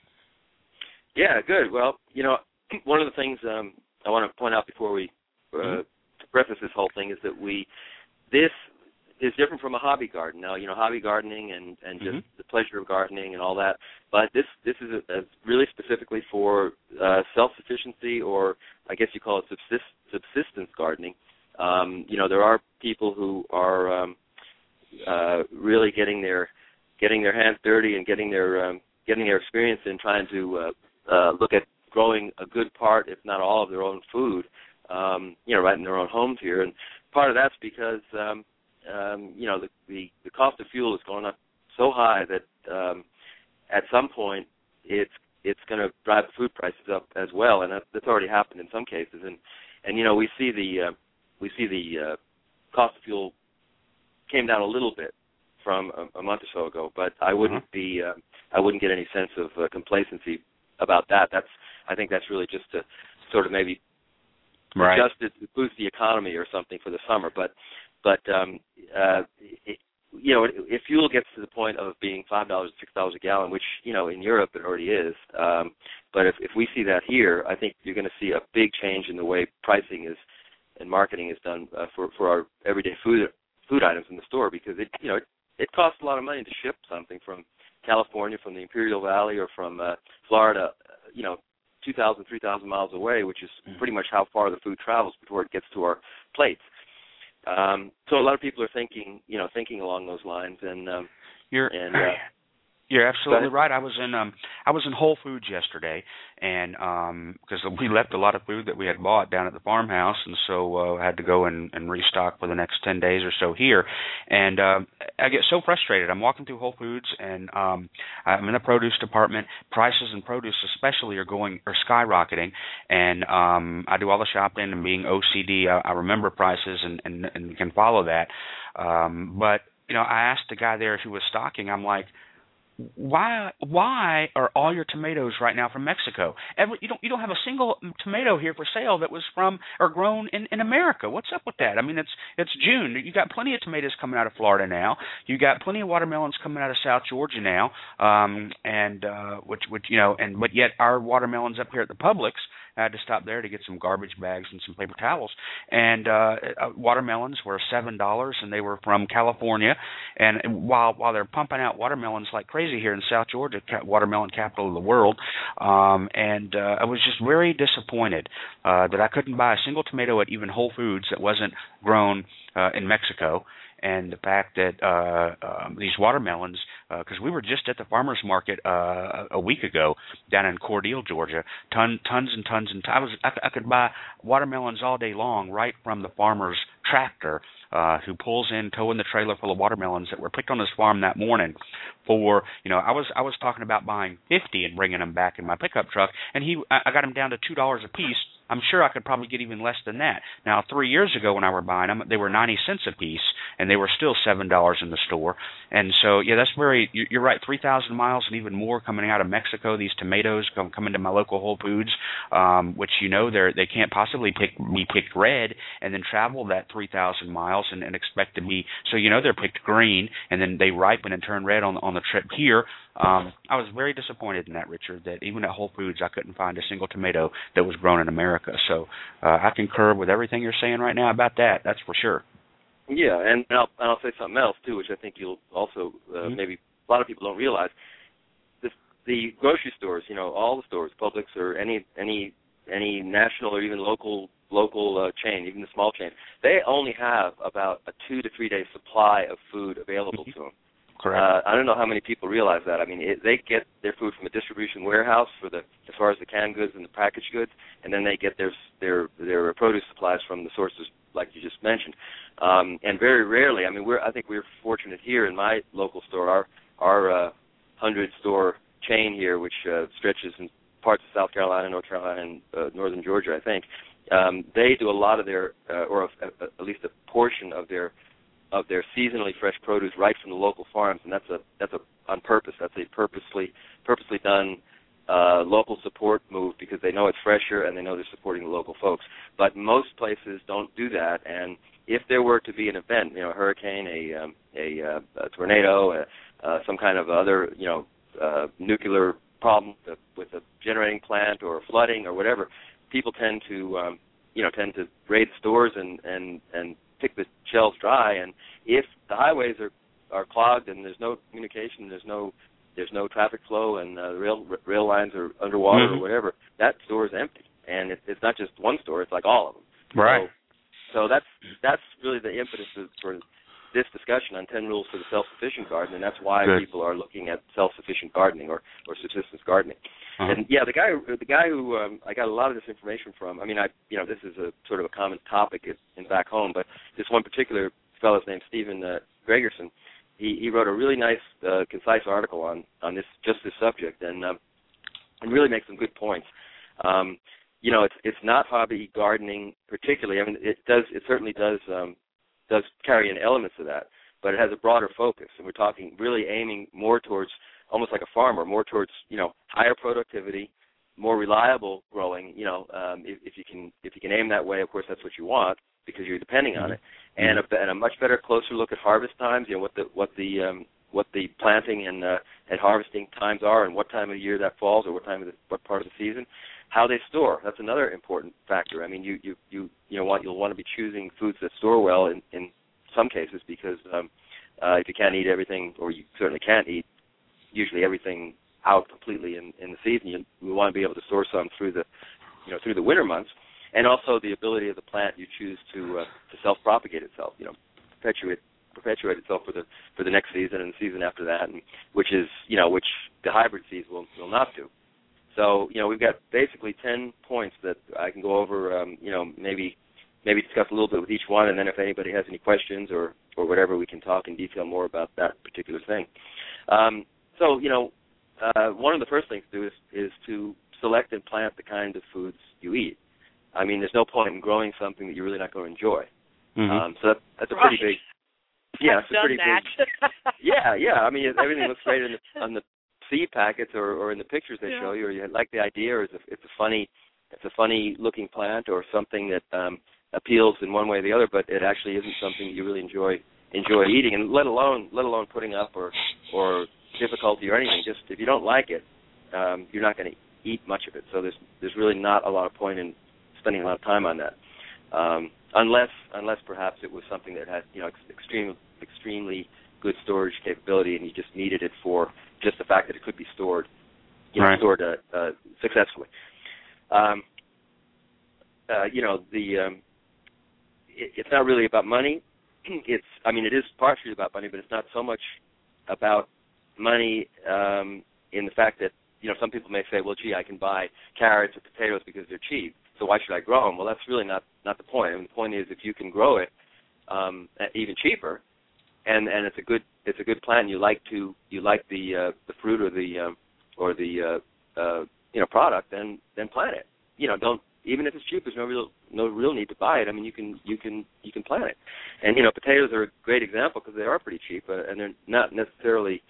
Yeah, good. Well, you know, one of the things um, I want to point out before we uh, mm-hmm. preface this whole thing is that we this is different from a hobby garden. Now, you know, hobby gardening and, and just mm-hmm. the pleasure of gardening and all that, but this this is a, a really specifically for uh, self-sufficiency, or I guess you call it subsist, subsistence gardening. Um, you know, there are people who are um, uh, really getting their getting their hands dirty and getting their um, getting their experience in trying to uh, uh, look at growing a good part, if not all, of their own food, um, you know, right in their own homes here. And part of that's because, um, um, you know, the, the, the cost of fuel is going up so high that um, at some point it's it's going to drive the food prices up as well, and that, that's already happened in some cases. And and you know, we see the uh, we see the uh, cost of fuel came down a little bit from a, a month or so ago, but I wouldn't mm-hmm. be uh, I wouldn't get any sense of uh, complacency about that. That's I think that's really just to sort of maybe right. adjust it to boost the economy or something for the summer. But but um, uh, it, you know, if fuel gets to the point of being five dollars, six dollars a gallon, which you know in Europe it already is, um, but if, if we see that here, I think you're going to see a big change in the way pricing is and marketing is done uh, for for our everyday food food items in the store, because it you know it, it costs a lot of money to ship something from California, from the Imperial Valley, or from uh, Florida, you know, two thousand, three thousand miles away, which is pretty much how far the food travels before it gets to our plates. Um, so a lot of people are thinking, you know, thinking along those lines, and um, you're and uh, You're absolutely right. I was in um I was in Whole Foods yesterday, and um because we left a lot of food that we had bought down at the farmhouse, and so uh, I had to go and, and restock for the next ten days or so here. And uh, I get so frustrated. I'm walking through Whole Foods, and um I'm in the produce department. Prices in produce, especially, are going are skyrocketing, and um I do all the shopping, and being O C D, I, I remember prices and, and and can follow that. Um, but you know, I asked the guy there who was stocking. I'm like, Why? Why are all your tomatoes right now from Mexico? Every, you don't. You don't have a single tomato here for sale that was from or grown in, in America. What's up with that? I mean, it's it's June. You got plenty of tomatoes coming out of Florida now. You got plenty of watermelons coming out of South Georgia now. Um, and uh, which which you know, and but yet our watermelons up here at the Publix. I had to stop there to get some garbage bags and some paper towels. And uh, uh, watermelons were seven dollars, and they were from California. And while while they're pumping out watermelons like crazy here in South Georgia, watermelon capital of the world, um, and uh, I was just very disappointed uh, that I couldn't buy a single tomato at even Whole Foods that wasn't grown uh, in Mexico. And the fact that uh, um, these watermelons, because uh, we were just at the farmers market uh, a week ago down in Cordele, Georgia, ton, tons and tons and tons. I, was, I, I could buy watermelons all day long right from the farmer's tractor uh, who pulls in, towing the trailer full of watermelons that were picked on his farm that morning. For you know, I was I was talking about buying fifty and bringing them back in my pickup truck, and he I got them down to two dollars a piece. I'm sure I could probably get even less than that. Now, three years ago when I were buying them, they were ninety cents a piece, and they were still seven dollars in the store. And so, yeah, that's very, you're right, three thousand miles and even more coming out of Mexico. These tomatoes come, come into my local Whole Foods, um, which, you know, they're, they can't possibly pick, be picked red and then travel that three thousand miles and, and expect to be, so, you know, they're picked green, and then they ripen and turn red on, on the trip here. Um, I was very disappointed in that, Richard, that even at Whole Foods I couldn't find a single tomato that was grown in America. So uh, I concur with everything you're saying right now about that. That's for sure. Yeah, and I'll, I'll say something else, too, which I think you'll also uh, mm-hmm. maybe a lot of people don't realize. The, the grocery stores, you know, all the stores, Publix or any any any national or even local local uh, chain, even the small chain, they only have about a two to three day supply of food available to them. Correct. Uh, I don't know how many people realize that. I mean, it, they get their food from a distribution warehouse for the as far as the canned goods and the packaged goods, and then they get their their their produce supplies from the sources like you just mentioned. Um, and very rarely, I mean, we're I think we're fortunate here in my local store, our our uh, hundred store chain here, which uh, stretches in parts of South Carolina, North Carolina, and uh, northern Georgia, I think. Um, they do a lot of their, uh, or a, a, at least a portion of their. of their seasonally fresh produce right from the local farms, and that's a that's a on purpose. That's a purposely purposely done uh, local support move because they know it's fresher and they know they're supporting the local folks. But most places don't do that, and if there were to be an event, you know, a hurricane, a um, a, uh, a tornado, a, uh, some kind of other, you know, uh, nuclear problem with a, with a generating plant or flooding or whatever, people tend to um, you know tend to raid stores and and and pick the shelves dry, and if the highways are, are clogged and there's no communication, there's no there's no traffic flow, and uh, rail rail lines are underwater mm-hmm. or whatever, that store is empty, and it, it's not just one store; it's like all of them. Right. So, so that's that's really the impetus for this discussion on ten rules for the self-sufficient garden, and that's why Good. people are looking at self-sufficient gardening or, or subsistence gardening. Uh-huh. And yeah, the guy the guy who um, I got a lot of this information from. I mean, I you know this is a sort of a common topic in, in back home, but this one particular fellow's named Stephen uh, Gregerson. He he wrote a really nice, uh, concise article on on this just this subject, and um, and really makes some good points. Um, you know, it's it's not hobby gardening particularly. I mean, it does it certainly does. Um, does carry in elements of that, but it has a broader focus, and we're talking really aiming more towards almost like a farmer, more towards, you know, higher productivity, more reliable growing, you know, um, if, if you can if you can aim that way, of course, that's what you want because you're depending on it, and a, and a much better, closer look at harvest times, you know, what the what the um, what the planting and uh, and harvesting times are, and what time of the year that falls, or what time of the, what part of the season. How they store, that's another important factor. I mean, you you you you know want you'll want to be choosing foods that store well in, in some cases because um, uh, if you can't eat everything, or you certainly can't eat usually everything out completely in, in the season, you, you want to be able to store some through the you know through the winter months, and also the ability of the plant you choose to uh, to self-propagate itself, you know, perpetuate perpetuate itself for the for the next season and the season after that, and which is you know which the hybrid seeds will will not do. So you know we've got basically ten points that I can go over. Um, you know maybe maybe discuss a little bit with each one, and then if anybody has any questions or or whatever, we can talk in detail more about that particular thing. Um, so you know uh, one of the first things to do is is to select and plant the kind of foods you eat. I mean, there's no point in growing something that you're really not going to enjoy. Mm-hmm. Um, so that, that's a right. pretty big. Yeah, I've it's a done pretty that. big. Yeah, yeah. I mean, everything looks great in the, on the seed packets or, or in the pictures they yeah. show you, or you like the idea, or it's a, it's a funny, it's a funny looking plant, or something that um, appeals in one way or the other, but it actually isn't something that you really enjoy enjoy eating, and let alone let alone putting up or or difficulty or anything. Just if you don't like it, um, you're not going to eat much of it. So there's there's really not a lot of point in spending a lot of time on that, um, unless unless perhaps it was something that had you know ex- extreme extremely good storage capability, and you just needed it for just the fact that it could be stored, you know, right. stored uh, uh, successfully. Um, uh, you know, the um, it, it's not really about money. It's I mean, it is partially about money, but it's not so much about money um, in the fact that you know some people may say, well, gee, I can buy carrots or potatoes because they're cheap, so why should I grow them? Well, that's really not not the point. I mean, the point is if you can grow it um, even cheaper, and and it's a good it's a good plant. And you like to you like the uh, the fruit or the um, or the uh, uh, you know product, then then plant it. You know, don't even if it's cheap. There's no real no real need to buy it. I mean, you can you can you can plant it. And you know, potatoes are a great example because they are pretty cheap, uh, and they're not necessarily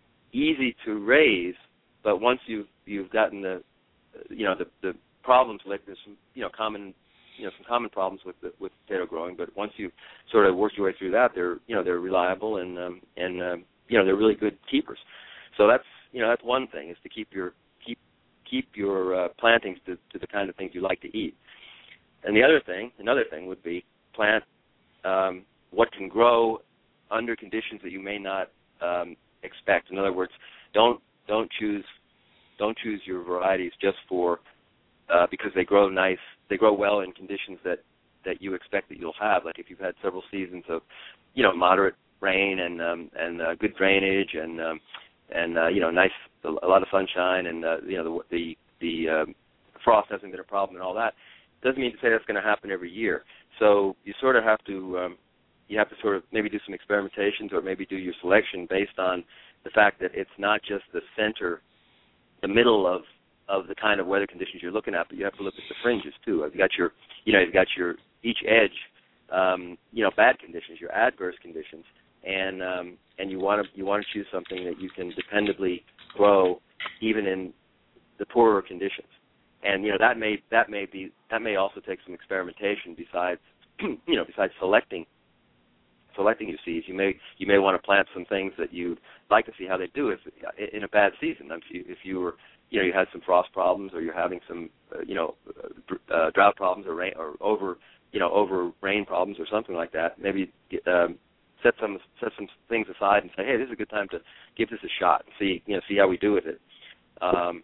easy to raise. But once you've you've gotten the you know the the problems, like there's some you know common you know some common problems with the, with potato growing. But once you sort of work your way through that, they're you know they're reliable and um, and um, you know they're really good keepers. So that's you know that's one thing is to keep your keep keep your uh, plantings to, to the kind of things you like to eat. And the other thing, another thing would be plant um, what can grow under conditions that you may not um, expect. In other words, don't don't choose don't choose your varieties just for uh, because they grow nice, they grow well in conditions that, that you expect that you'll have. Like if you've had several seasons of, you know, moderate rain and um, and uh, good drainage and um, and uh, you know, nice a lot of sunshine and uh, you know the the, the um, frost hasn't been a problem and all that. Doesn't mean to say that's going to happen every year. So you sort of have to um, you have to sort of maybe do some experimentations or maybe do your selection based on the fact that it's not just the center, the middle of, of the kind of weather conditions you're looking at, but you have to look at the fringes too. You've got your, you know, you've got your each edge, um, you know, bad conditions, your adverse conditions, and um, and you want to you want to choose something that you can dependably grow even in the poorer conditions. And you know that may that may be that may also take some experimentation besides you know besides selecting selecting your seeds. You may you may want to plant some things that you'd like to see how they do if in a bad season. If you, if you were you know you had some frost problems or you're having some uh, you know uh, drought problems or rain or over you know over rain problems or something like that. Maybe um, set some set some things aside and say, hey, this is a good time to give this a shot and see you know see how we do with it. Um,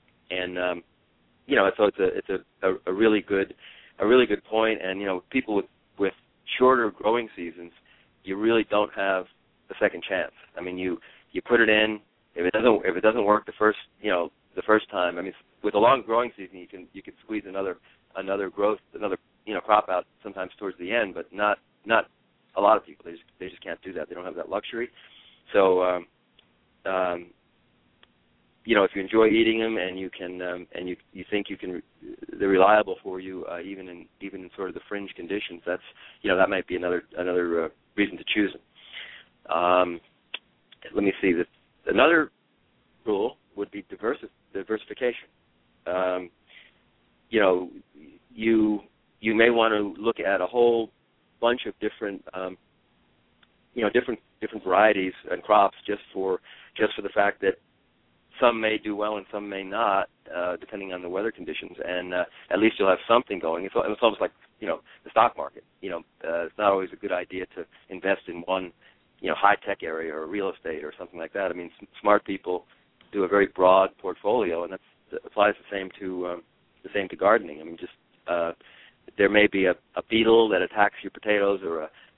and um, You know, so it's a it's a, a, a really good a really good point. And you know, people with, with shorter growing seasons, you really don't have a second chance. I mean, you, you put it in. If it doesn't if it doesn't work the first you know the first time, I mean, with a long growing season, you can you can squeeze another another growth another you know crop out sometimes towards the end, but not not a lot of people. They just they just can't do that. They don't have that luxury. So. Um, um, You know, if you enjoy eating them and you can, um, and you you think you can, they're reliable for you, uh, even in even in sort of the fringe conditions. That's you know that might be another another uh, reason to choose them. Um, let me see. The, another rule would be diversi- diversification. Um, you know, you you may want to look at a whole bunch of different, um, you know, different different varieties and crops just for just for the fact that. Some may do well and some may not, uh, depending on the weather conditions. And uh, at least you'll have something going. It's, it's almost like you know the stock market. You know, uh, it's not always a good idea to invest in one, you know, high tech area or real estate or something like that. I mean, smart people do a very broad portfolio, and that's, that applies the same to um, the same to gardening. I mean, just uh, there may be a, a beetle that attacks your potatoes or a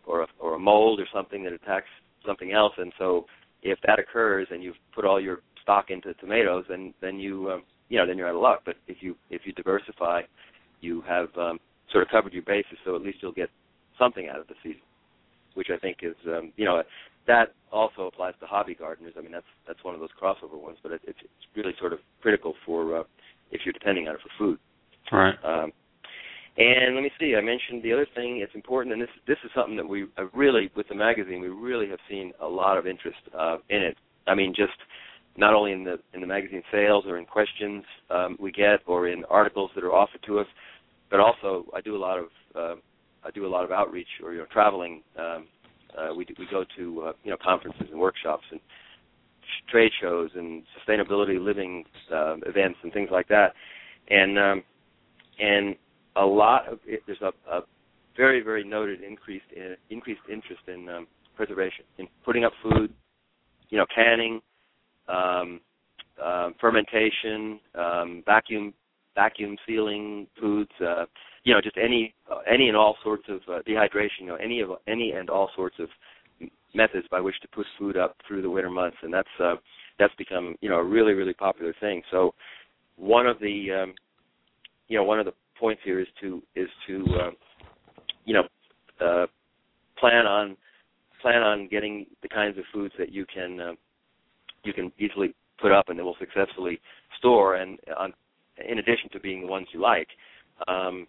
or a, or a mold or something that attacks something else. And so if that occurs and you've put all your stock into tomatoes, then then you um, you know then you're out of luck. But if you if you diversify, you have um, sort of covered your bases, so at least you'll get something out of the season, which I think is um, you know that also applies to hobby gardeners. I mean that's that's one of those crossover ones, but it, it's it's really sort of critical for uh, if you're depending on it for food. Right. Um, and let me see. I mentioned the other thing. It's important, and this this is something that we uh, really with the magazine we really have seen a lot of interest uh, in it. I mean, just not only in the in the magazine sales or in questions um, we get or in articles that are offered to us, but also I do a lot of uh, I do a lot of outreach or you know traveling. Um, uh, we do, we go to uh, you know conferences and workshops and trade shows and sustainability living uh, events and things like that, and um, and a lot of it, there's a, a very very noted increased in, increased interest in um, preservation, in putting up food, you know, canning. Um, uh, fermentation, um, vacuum, vacuum sealing foods, uh, you know, just any, uh, any and all sorts of uh, dehydration, you know, any of any and all sorts of methods by which to put food up through the winter months, and that's uh, that's become, you know, a really really popular thing. So, one of the, um, you know, one of the points here is to is to, uh, you know, uh, plan on plan on getting the kinds of foods that you can. Uh, you can easily put up and that will successfully store, and on, in addition to being the ones you like. Um,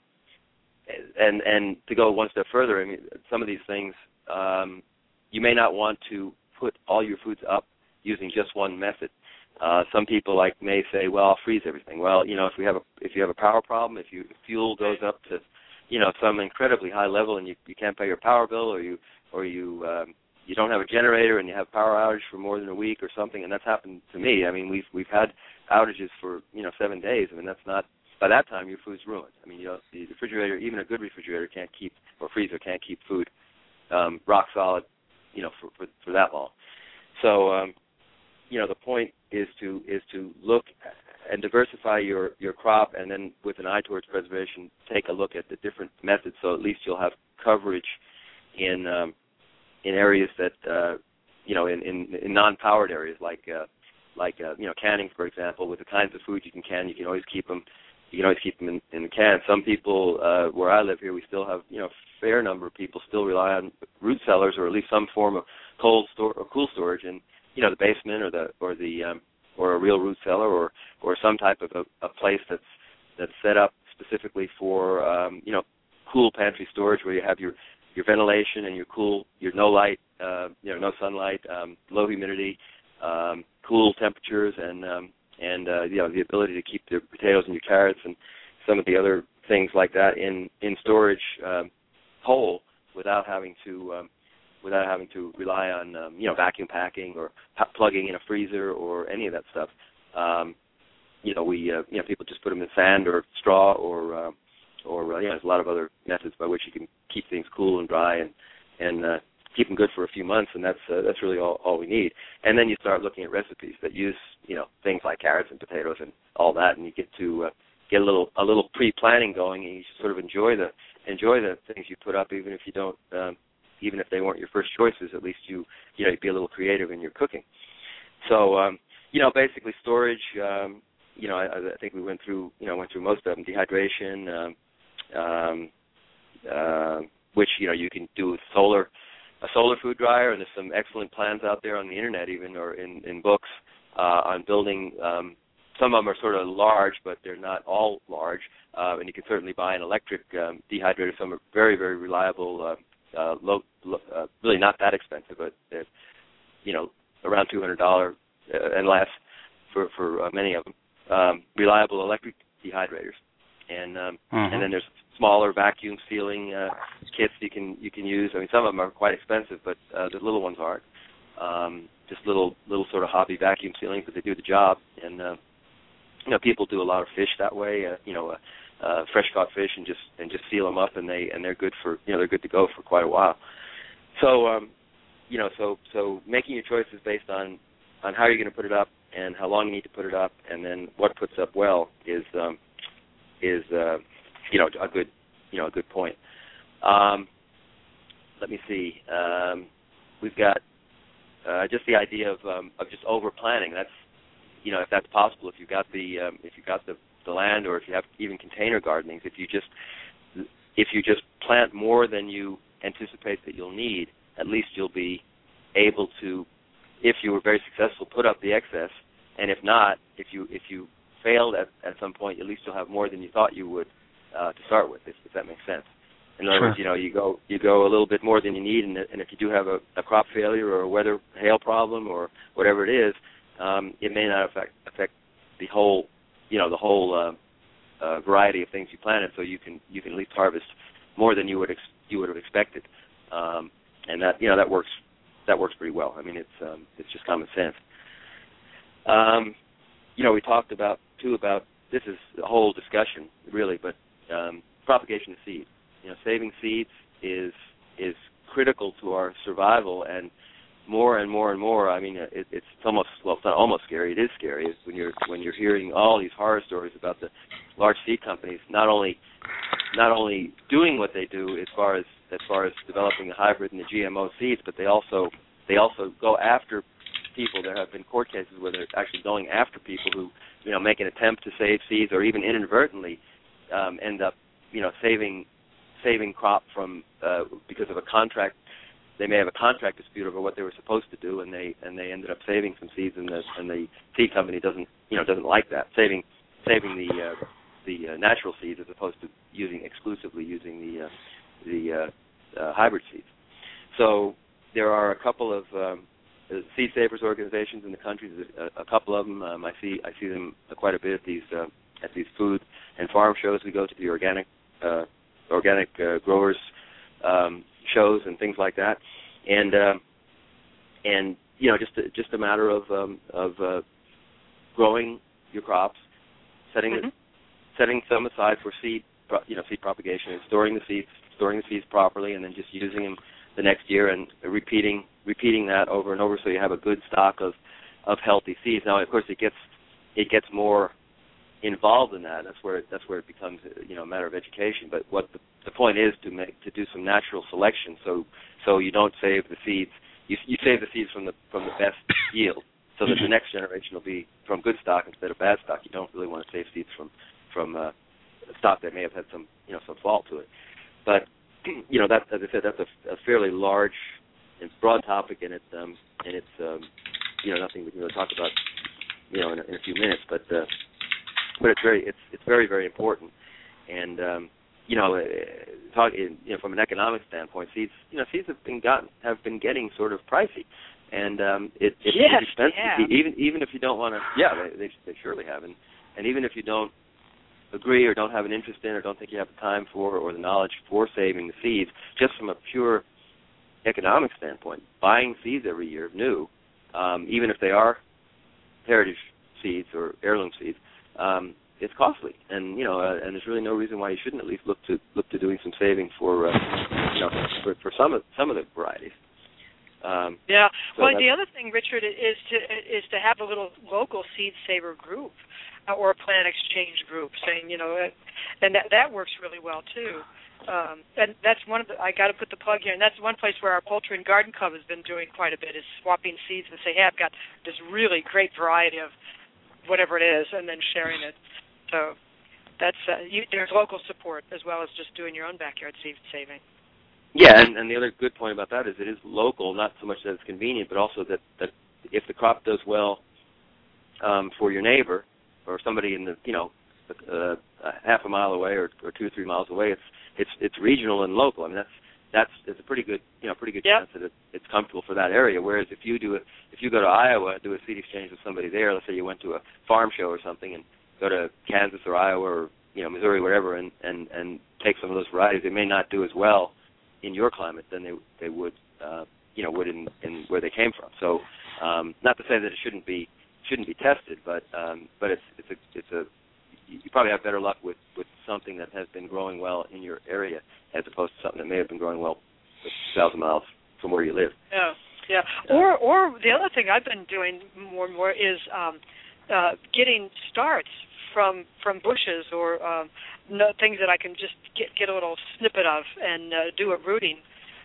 and and to go one step further, I mean, some of these things, um, you may not want to put all your foods up using just one method. Uh, some people like may say, well, I'll freeze everything. Well, you know, if we have a if you have a power problem, if you if fuel goes up to, you know, some incredibly high level and you, you can't pay your power bill, or you or you um, you don't have a generator and you have power outage for more than a week or something, and that's happened to me. I mean, we've we've had outages for, you know, seven days. I mean, that's not, by that time your food's ruined. I mean, you know, the refrigerator, even a good refrigerator can't keep, or freezer can't keep food um, rock solid, you know, for, for for that long. So, um, you know, the point is to is to look and diversify your, your crop, and then with an eye towards preservation, take a look at the different methods, so at least you'll have coverage in um, in areas that, uh, you know, in, in, in non-powered areas like, uh, like uh, you know, canning, for example. With the kinds of food you can can, you can always keep them, you can always keep them in, in the can. Some people, uh, where I live here, we still have, you know, a fair number of people still rely on root cellars, or at least some form of cold store or cool storage in, you know, the basement or the or the um, or a real root cellar, or or some type of a, a place that's that's set up specifically for, um, you know, cool pantry storage, where you have your your ventilation and your cool, your no light, uh, you know, no sunlight, um, low humidity, um, cool temperatures, and um, and uh, you know, the ability to keep the potatoes and your carrots and some of the other things like that in in storage um, whole, without having to um, without having to rely on um, you know, vacuum packing or p- plugging in a freezer or any of that stuff. Um, you know, we uh, you know, people just put them in sand or straw, or uh, or uh, you know, there's a lot of other methods by which you can keep things cool and dry and and uh, keep them good for a few months, and that's uh, that's really all, all we need. And then you start looking at recipes that use, you know, things like carrots and potatoes and all that, and you get to uh, get a little a little pre-planning going, and you sort of enjoy the enjoy the things you put up, even if you don't, um, even if they weren't your first choices. At least you you know, you'd be a little creative in your cooking. So um, you know, basically storage. Um, you know, I, I think we went through you know went through most of them. Dehydration. Um, um, uh, which, you know, you can do with solar, a solar food dryer, and there's some excellent plans out there on the internet even, or in, in books, uh, on building. Um, some of them are sort of large, but they're not all large, uh, and you can certainly buy an electric um, dehydrator. Some are very, very reliable, uh, uh, low, low uh, really not that expensive, but they're, you know, around two hundred dollars uh, and less for, for uh, many of them. Um, reliable electric dehydrators. And um, mm-hmm. and then there's smaller vacuum sealing uh, kits you can you can use. I mean, some of them are quite expensive, but uh, the little ones aren't. Um, just little little sort of hobby vacuum sealing, but they do the job. And uh, you know, people do a lot of fish that way. Uh, you know, uh, uh, fresh caught fish, and just and just seal them up, and they and they're good for you know they're good to go for quite a while. So um, you know, so so making your choices based on on how you're going to put it up and how long you need to put it up, and then what puts up well is. Um, is uh, you know a good you know a good point. Um, let me see. Um, we've got uh, just the idea of um, of just over planning. That's you know if that's possible. If you've got the um, if you've got the, the land, or if you have even container gardenings, if you just if you just plant more than you anticipate that you'll need, at least you'll be able to, if you were very successful, put up the excess. And if not, if you if you failed at, at some point, at least you'll have more than you thought you would uh, to start with, if, if that makes sense. In other Sure. words, you know, you go you go a little bit more than you need, and, and if you do have a, a crop failure or a weather hail problem or whatever it is, um, it may not affect affect the whole, you know, the whole uh, uh, variety of things you planted. So you can you can at least harvest more than you would ex- you would have expected, um, and that you know that works that works pretty well. I mean, it's um, it's just common sense. Um, you know, we talked about too about this is a whole discussion really, but um, propagation of seed. You know, saving seeds is is critical to our survival, and more and more and more. I mean, it, it's almost well, it's not almost scary. It is scary it's when you're when you're hearing all these horror stories about the large seed companies not only not only doing what they do as far as as far as developing the hybrid and the G M O seeds, but they also they also go after people. There have been court cases where they're actually going after people who you know make an attempt to save seeds, or even inadvertently um, end up you know saving. saving crop from uh, because of a contract. They may have a contract dispute over what they were supposed to do, and they and they ended up saving some seeds, and the and the seed company doesn't you know doesn't like that, saving saving the uh, the uh, natural seeds as opposed to using exclusively using the uh, the uh, uh, hybrid seeds. So there are a couple of um, seed savers organizations in the country. There's a, a couple of them. Um, I see I see them quite a bit at these uh, at these food and farm shows. We go to the organic. Uh, organic uh, growers um, shows and things like that, and uh, and you know just a, just a matter of um, of uh, growing your crops, setting mm-hmm. the, setting some aside for seed you know seed propagation, and storing the seeds storing the seeds properly, and then just using them the next year and repeating repeating that over and over, so you have a good stock of of healthy seeds. Now, of course, it gets it gets more involved in that. That's where it, that's where it becomes you know a matter of education. But what the, the point is to make to do some natural selection, so so you don't save the seeds. You you save the seeds from the from the best yield, so that the next generation will be from good stock instead of bad stock. You don't really want to save seeds from from uh, stock that may have had some you know some fault to it. But you know that, as I said, that's a, a fairly large and broad topic, and it's um and it's um you know nothing we can really talk about you know in a, in a few minutes, but. Uh, But it's very, it's it's very, very important, and um, you know, talk, you know, from an economic standpoint, seeds, you know, seeds have been gotten have been getting sort of pricey, and um, it, it's yes, expensive. Yeah. Even even if you don't want to, yeah, they, they they surely have, and and even if you don't agree or don't have an interest in or don't think you have the time for or the knowledge for saving the seeds, just from a pure economic standpoint, buying seeds every year new, um, even if they are heritage seeds or heirloom seeds. Um, it's costly, and you know, uh, and there's really no reason why you shouldn't at least look to look to doing some saving for, uh, you know, for, for some of some of the varieties. Um, yeah. So well, the other thing, Richard, is to is to have a little local seed saver group uh, or a plant exchange group, saying you know, uh, and that that works really well too. Um, and that's one of the, I got to put the plug here, and that's one place where our Poultry and Garden Club has been doing quite a bit, is swapping seeds and say, hey, I've got this really great variety of whatever it is, and then sharing it. So that's uh, you, there's local support as well as just doing your own backyard seed saving. Yeah, and, and the other good point about that is it is local, not so much that it's convenient, but also that, that if the crop does well um, for your neighbor or somebody in the, you know, uh, half a mile away or, or two or three miles away, it's it's it's regional and local. I mean, that's that's it's a pretty good, you know, pretty good yep. chance that it, it's comfortable for that area. Whereas if you do it, if you go to Iowa and do a seed exchange with somebody there, let's say you went to a farm show or something, and go to Kansas or Iowa or you know Missouri, whatever, and and and take some of those varieties, they may not do as well in your climate than they they would uh, you know would in, in where they came from. So um, not to say that it shouldn't be shouldn't be tested, but um, but it's it's a it's a you probably have better luck with, with something that has been growing well in your area as opposed to something that may have been growing well a thousand miles from where you live. Yeah, yeah. Or or the other thing I've been doing more and more is um, uh, getting starts from from bushes or um, no, things that I can just get get a little snippet of and uh, do a rooting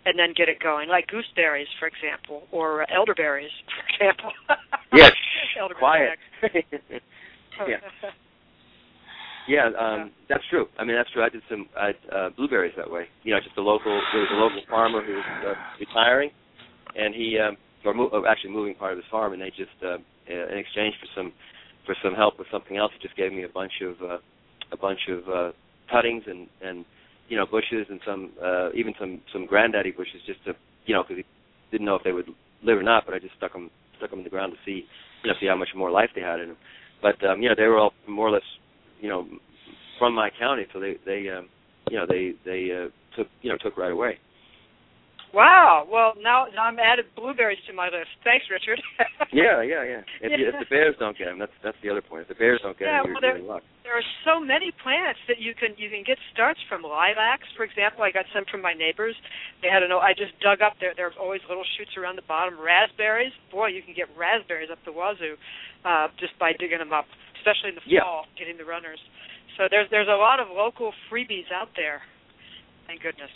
and then get it going, like gooseberries, for example, or uh, elderberries, for example. Yes, Elderberry quiet. yeah. Yeah, um, that's true. I mean, that's true. I did some I, uh, blueberries that way. You know, just a local, there was a local farmer who was uh, retiring, and he, um, or mo- uh, actually moving part of his farm, and they just, uh, in exchange for some, for some help with something else, he just gave me a bunch of, uh, a bunch of uh, cuttings and, and, you know, bushes and some, uh, even some, some granddaddy bushes, just to, you know, because he didn't know if they would live or not. But I just stuck them, stuck them in the ground to see, you know, see how much more life they had in them. But um, you know, they were all more or less, you know, from my county, so they they um, you know they they uh, took you know took right away. Wow. Well, now, now I'm added blueberries to my list. Thanks, Richard. yeah, yeah, yeah. If, yeah. if the bears don't get them, that's that's the other point. If the bears don't get yeah, them, you're, well, there, you're in luck. There are so many plants that you can you can get starts from. Lilacs, for example, I got some from my neighbors. They had an I just dug up there. There are always little shoots around the bottom. Raspberries, boy, you can get raspberries up the wazoo uh, just by digging them up, especially in the yeah. fall, getting the runners. So there's there's a lot of local freebies out there. Thank goodness.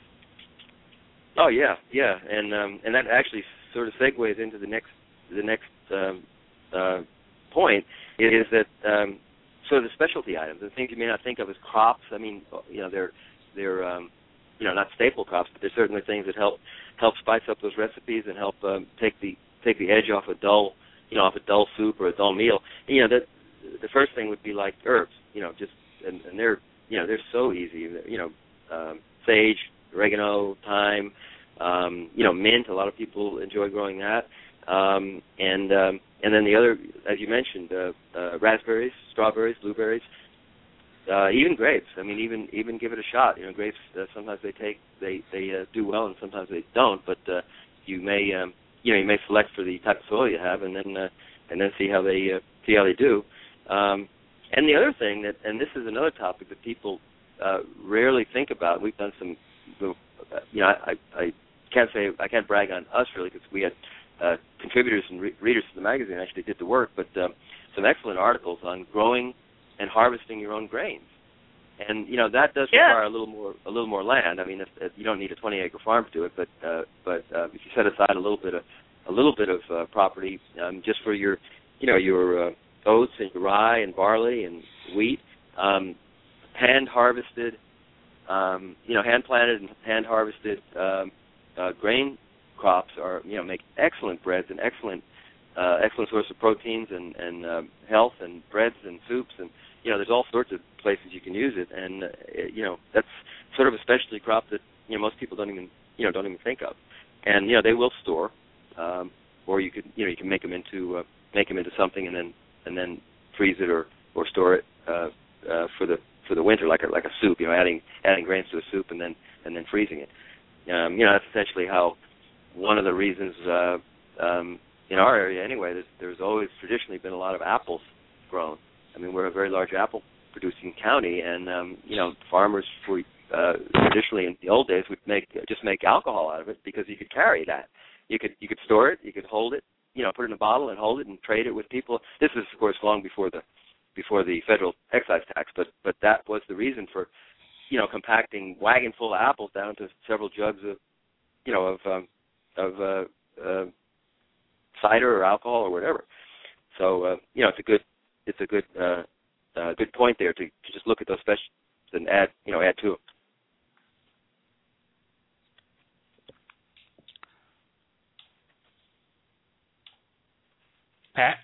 Oh yeah, yeah, and um, and that actually sort of segues into the next the next um, uh, point is that um, sort of the specialty items, the things you may not think of as crops. I mean, you know, they're they're um, you know not staple crops, but they're certainly things that help help spice up those recipes and help um, take the take the edge off a dull you know off a dull soup or a dull meal. And, you know, that the first thing would be like herbs. You know, just and, and they're you know they're so easy. You know, um, sage, oregano, thyme, um, you know, mint. A lot of people enjoy growing that, um, and um, and then the other, as you mentioned, uh, uh, raspberries, strawberries, blueberries, uh, even grapes. I mean, even even give it a shot. You know, grapes. Uh, sometimes they take they they uh, do well, and sometimes they don't. But uh, you may um, you know you may select for the type of soil you have, and then uh, and then see how they uh, see how they do. Um, and the other thing that, and this is another topic that people uh, rarely think about. We've done some. You know, I, I can't say I can't brag on us really because we had uh, contributors and re- readers to the magazine actually did the work, but um, some excellent articles on growing and harvesting your own grains. And you know that does yeah. require a little more a little more land. I mean, if, if you don't need a twenty acre farm to do it, but uh, but uh, if you set aside a little bit of a little bit of uh, property um, just for your you know your uh, oats and your rye and barley and wheat, um, hand harvested. Um, you know, hand-planted and hand-harvested um, uh, grain crops are, you know, make excellent breads and excellent, uh, excellent source of proteins and, and uh, health and breads and soups and, you know, there's all sorts of places you can use it and, uh, it, you know, that's sort of a specialty crop that, you know, most people don't even, you know, don't even think of. And, you know, they will store, um, or you could, you know, you can make them into, uh, make them into something and then, and then freeze it or, or store it uh, uh, for the, for the winter, like a like a soup, you know, adding adding grains to a soup and then and then freezing it. Um, you know, that's essentially how one of the reasons uh, um, in our area anyway. There's, there's always traditionally been a lot of apples grown. I mean, we're a very large apple producing county, and um, you know, farmers were uh, traditionally in the old days would make just make alcohol out of it because you could carry that. You could you could store it, you could hold it, you know, put it in a bottle and hold it and trade it with people. This is of course long before the before the federal excise tax, but but that was the reason for, you know, compacting wagon full of apples down to several jugs of, you know, of um, of uh, uh, cider or alcohol or whatever. So uh, you know, it's a good it's a good uh, uh, good point there to, to just look at those specials and add you know add to them. Pat.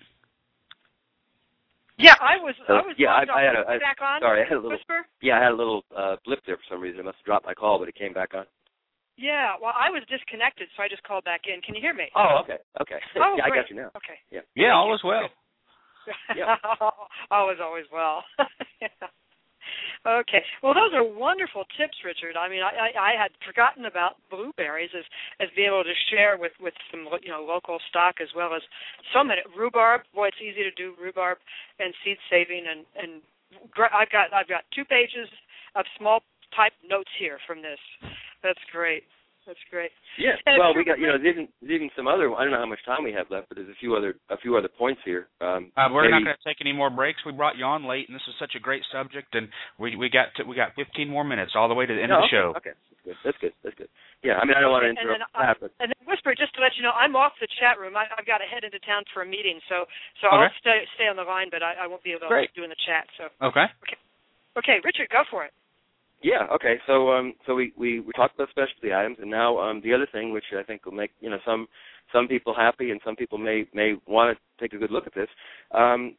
Yeah, I was. Uh, I was. yeah, I, I had a. I, back on. Sorry, I had a little. Whisper? Yeah, I had a little uh, blip there for some reason. I must have dropped my call, but it came back on. Yeah, well, I was disconnected, so I just called back in. Can you hear me? Oh, okay, okay. Oh, yeah, great. I got you now. Okay. Yeah. Yeah, all is well. Yeah. All is always well. Yeah. Okay. Well, those are wonderful tips, Richard. I mean, I, I, I had forgotten about blueberries as as being able to share with, with some you know local stock as well as so many rhubarb. Boy, it's easy to do rhubarb and seed saving and and I've got I've got two pages of small type notes here from this. That's great. That's great. Yeah. And well, sure, we got you know there's even, there's even some other. I don't know how much time we have left, but there's a few other a few other points here. Um, uh, we're maybe, not going to take any more breaks. We brought you on late, and this is such a great subject, and we we got to, we got fifteen more minutes all the way to the end no, of the okay, show. Okay, that's good. That's good. That's good. Yeah, I mean I don't want to and interrupt then, that, uh, but and then Whisper, just to let you know, I'm off the chat room. I, I've got to head into town for a meeting, so so Okay. I'll stay stay on the line, but I, I won't be able to Great. do in the chat. So Okay. okay, okay, Richard, go for it. Yeah. Okay. So, um, so we, we, we talked about specialty items, and now um, the other thing, which I think will make you know some some people happy, and some people may may want to take a good look at this. Um,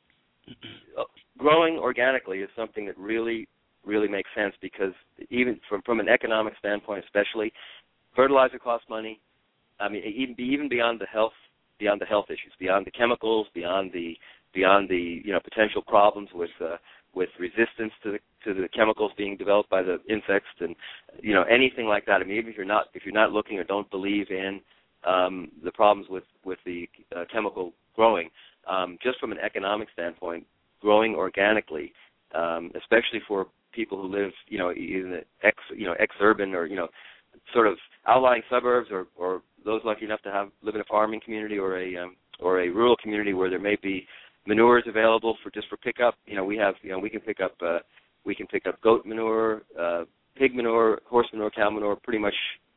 growing organically is something that really really makes sense because even from from an economic standpoint, especially, fertilizer costs money. I mean, even even beyond the health beyond the health issues, beyond the chemicals, beyond the beyond the you know potential problems with uh, with resistance to the to the chemicals being developed by the insects and you know anything like that. I mean, even if you're not if you're not looking or don't believe in um, the problems with with the uh, chemical growing, um, just from an economic standpoint, growing organically, um, especially for people who live you know in the ex you know ex-urban or you know sort of outlying suburbs or or those lucky enough to have live in a farming community or a um, or a rural community where there may be manures available for just for pickup. You know, we have you know we can pick up uh, we can pick up goat manure, uh, pig manure, horse manure, cow manure, pretty much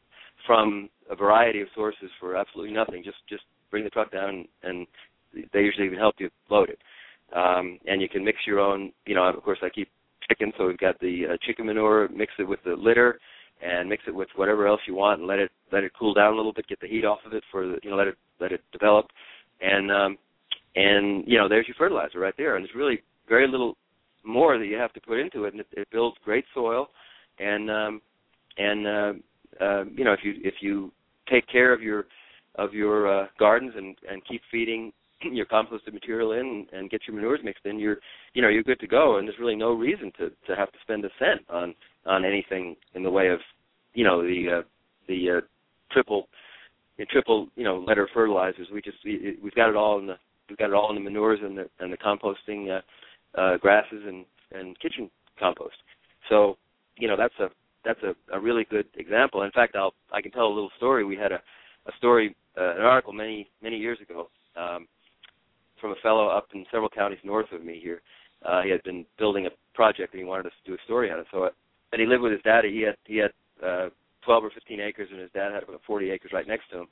from a variety of sources for absolutely nothing. Just just bring the truck down and they usually even help you load it. Um, and you can mix your own. You know, of course I keep chicken, so we've got the uh, chicken manure. Mix it with the litter. And mix it with whatever else you want, and let it let it cool down a little bit. Get the heat off of it for the, you know let it let it develop, and um, and you know there's your fertilizer right there. And there's really very little more that you have to put into it, and it, it builds great soil. And um, and uh, uh, you know if you if you take care of your of your uh, gardens and, and keep feeding your composted material in and get your manures mixed in, you're you know you're good to go. And there's really no reason to, to have to spend a cent on. on anything in the way of, you know, the uh, the uh, triple, the triple, you know, letter fertilizers. We just we, we've got it all in the we've got it all in the manures and the and the composting uh, uh, grasses and, and kitchen compost. So, you know, that's a that's a, a really good example. In fact, I'll I can tell a little story. We had a a story, uh, an article many many years ago um, from a fellow up in several counties north of me here. Uh, he had been building a project and he wanted us to do a story on it. So. Uh, And he lived with his daddy. He had he had uh, twelve or fifteen acres, and his dad had about forty acres right next to him.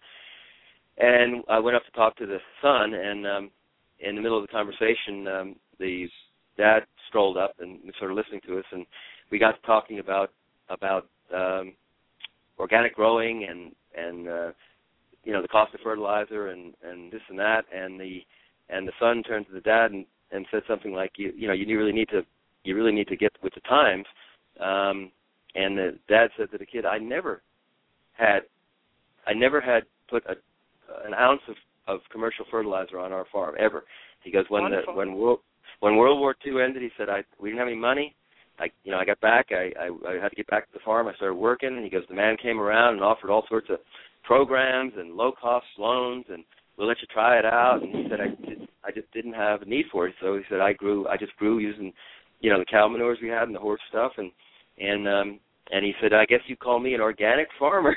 And I went up to talk to the son, and um, in the middle of the conversation, um, the dad strolled up and was sort of listening to us, and we got to talking about about um, organic growing and and uh, you know the cost of fertilizer and, and this and that, and the and the son turned to the dad and, and said something like you you know you really need to you really need to get with the times. Um, and the dad said to the kid, I never had, I never had put a, an ounce of, of commercial fertilizer on our farm ever. He goes, when the, when World when World War Two ended, he said, I we didn't have any money. I you know I got back. I, I I had to get back to the farm. I started working, and he goes, the man came around and offered all sorts of programs and low cost loans, and we'll let you try it out. And he said, I just, I just didn't have a need for it. So he said, I grew, I just grew using, you know, the cow manures we had and the horse stuff, and And um, and he said, I guess you call me an organic farmer.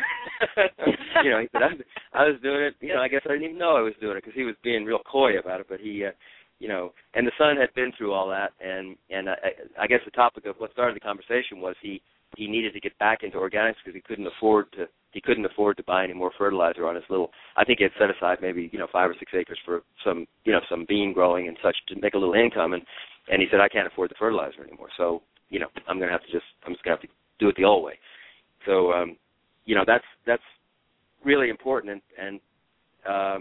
you know, he said, I, I was doing it, you know, I guess I didn't even know I was doing it because he was being real coy about it. But he, uh, you know, and the son had been through all that. And, and I, I guess the topic of what started the conversation was he, he needed to get back into organics because he couldn't afford to he couldn't afford to buy any more fertilizer on his little, I think he had set aside maybe, you know, five or six acres for some, you know, some bean growing and such to make a little income. And, and he said, I can't afford the fertilizer anymore. So, you know, I'm going to have to just, I'm just going to have to do it the old way. So, um, you know, that's, that's really important. And, and um,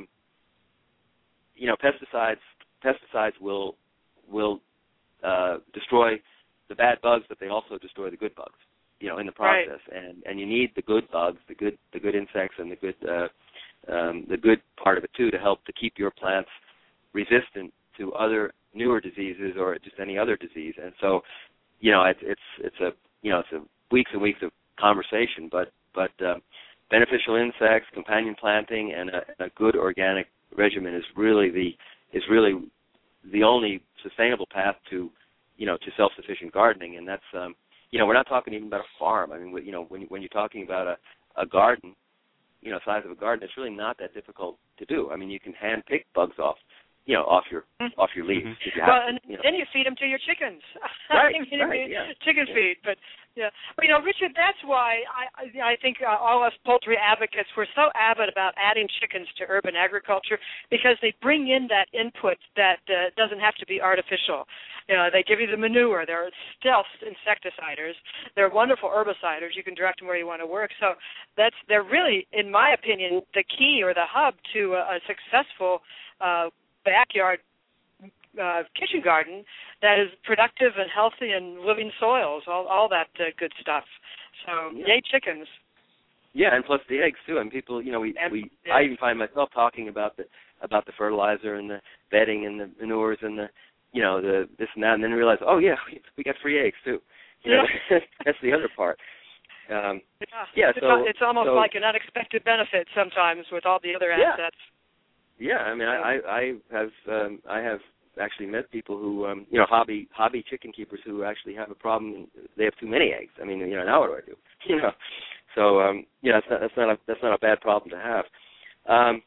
you know, pesticides, pesticides will, will uh, destroy the bad bugs, but they also destroy the good bugs, you know, in the process. Right. And, and you need the good bugs, the good, the good insects and the good, uh, um, the good part of it too, to help to keep your plants resistant to other newer diseases or just any other disease. And so, you know, it's it's it's a you know it's a weeks and weeks of conversation, but but uh, beneficial insects, companion planting, and a, a good organic regimen is really the is really the only sustainable path to you know to self-sufficient gardening, and that's um, you know we're not talking even about a farm. I mean, you know when when you're talking about a a garden, you know, size of a garden, it's really not that difficult to do. I mean, you can hand pick bugs off, you know, off your mm-hmm. off your leaves. If you well, have and to, you know. then you feed them to your chickens. Right, I mean, right, yeah. Chicken yeah. feed, but yeah. But you know, Richard, that's why I I think uh, all us poultry advocates we're so avid about adding chickens to urban agriculture because they bring in that input that uh, doesn't have to be artificial. You know, they give you the manure. They're stealth insecticiders. They're wonderful herbiciders. You can direct them where you want to work. So that's they're really, in my opinion, the key or the hub to a, a successful uh, backyard uh, kitchen garden that is productive and healthy and living soils, all all that uh, good stuff. So yeah. yay chickens. Yeah, and plus the eggs too. And people, you know, we and, we yeah. I even find myself talking about the about the fertilizer and the bedding and the manures and the you know the this and that, and then realize, oh yeah, we, we got free eggs too. You know, yeah. that's the other part. Um, yeah, yeah, it's, so it's almost so, like an unexpected benefit sometimes with all the other yeah. assets. Yeah, I mean, I I have um, I have actually met people who um, you know hobby hobby chicken keepers who actually have a problem. They have too many eggs. I mean, you know, now what do I do? You know, so um, yeah, that's not that's not a that's not a bad problem to have. Um,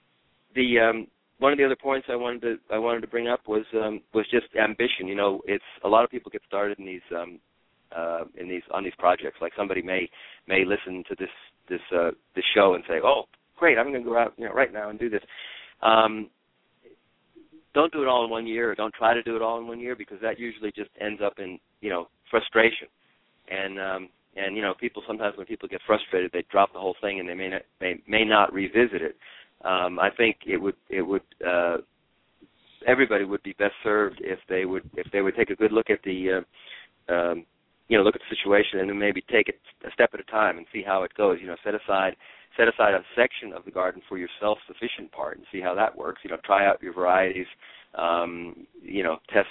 the um, one of the other points I wanted to I wanted to bring up was um, was just ambition. You know, it's a lot of people get started in these um, uh, in these on these projects. Like somebody may may listen to this this uh, this show and say, oh, great, I'm going to go out you know right now and do this. Um, don't do it all in one year, or don't try to do it all in one year, because that usually just ends up in, you know, frustration. And um, and you know, people sometimes when people get frustrated, they drop the whole thing and they may not may, may not revisit it. Um, I think it would it would uh, everybody would be best served if they would if they would take a good look at the uh, um, you know look at the situation and then maybe take it a step at a time and see how it goes. You know, set aside. Set aside a section of the garden for your self-sufficient part and see how that works. You know, try out your varieties. Um, you know, test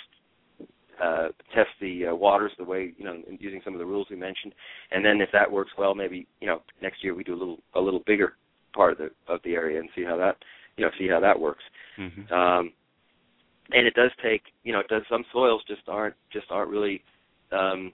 uh, test the uh, waters the way you know, using some of the rules we mentioned. And then if that works well, maybe you know next year we do a little a little bigger part of the of the area and see how that you know see how that works. Mm-hmm. Um, and it does take you know it does some soils just aren't just aren't really um,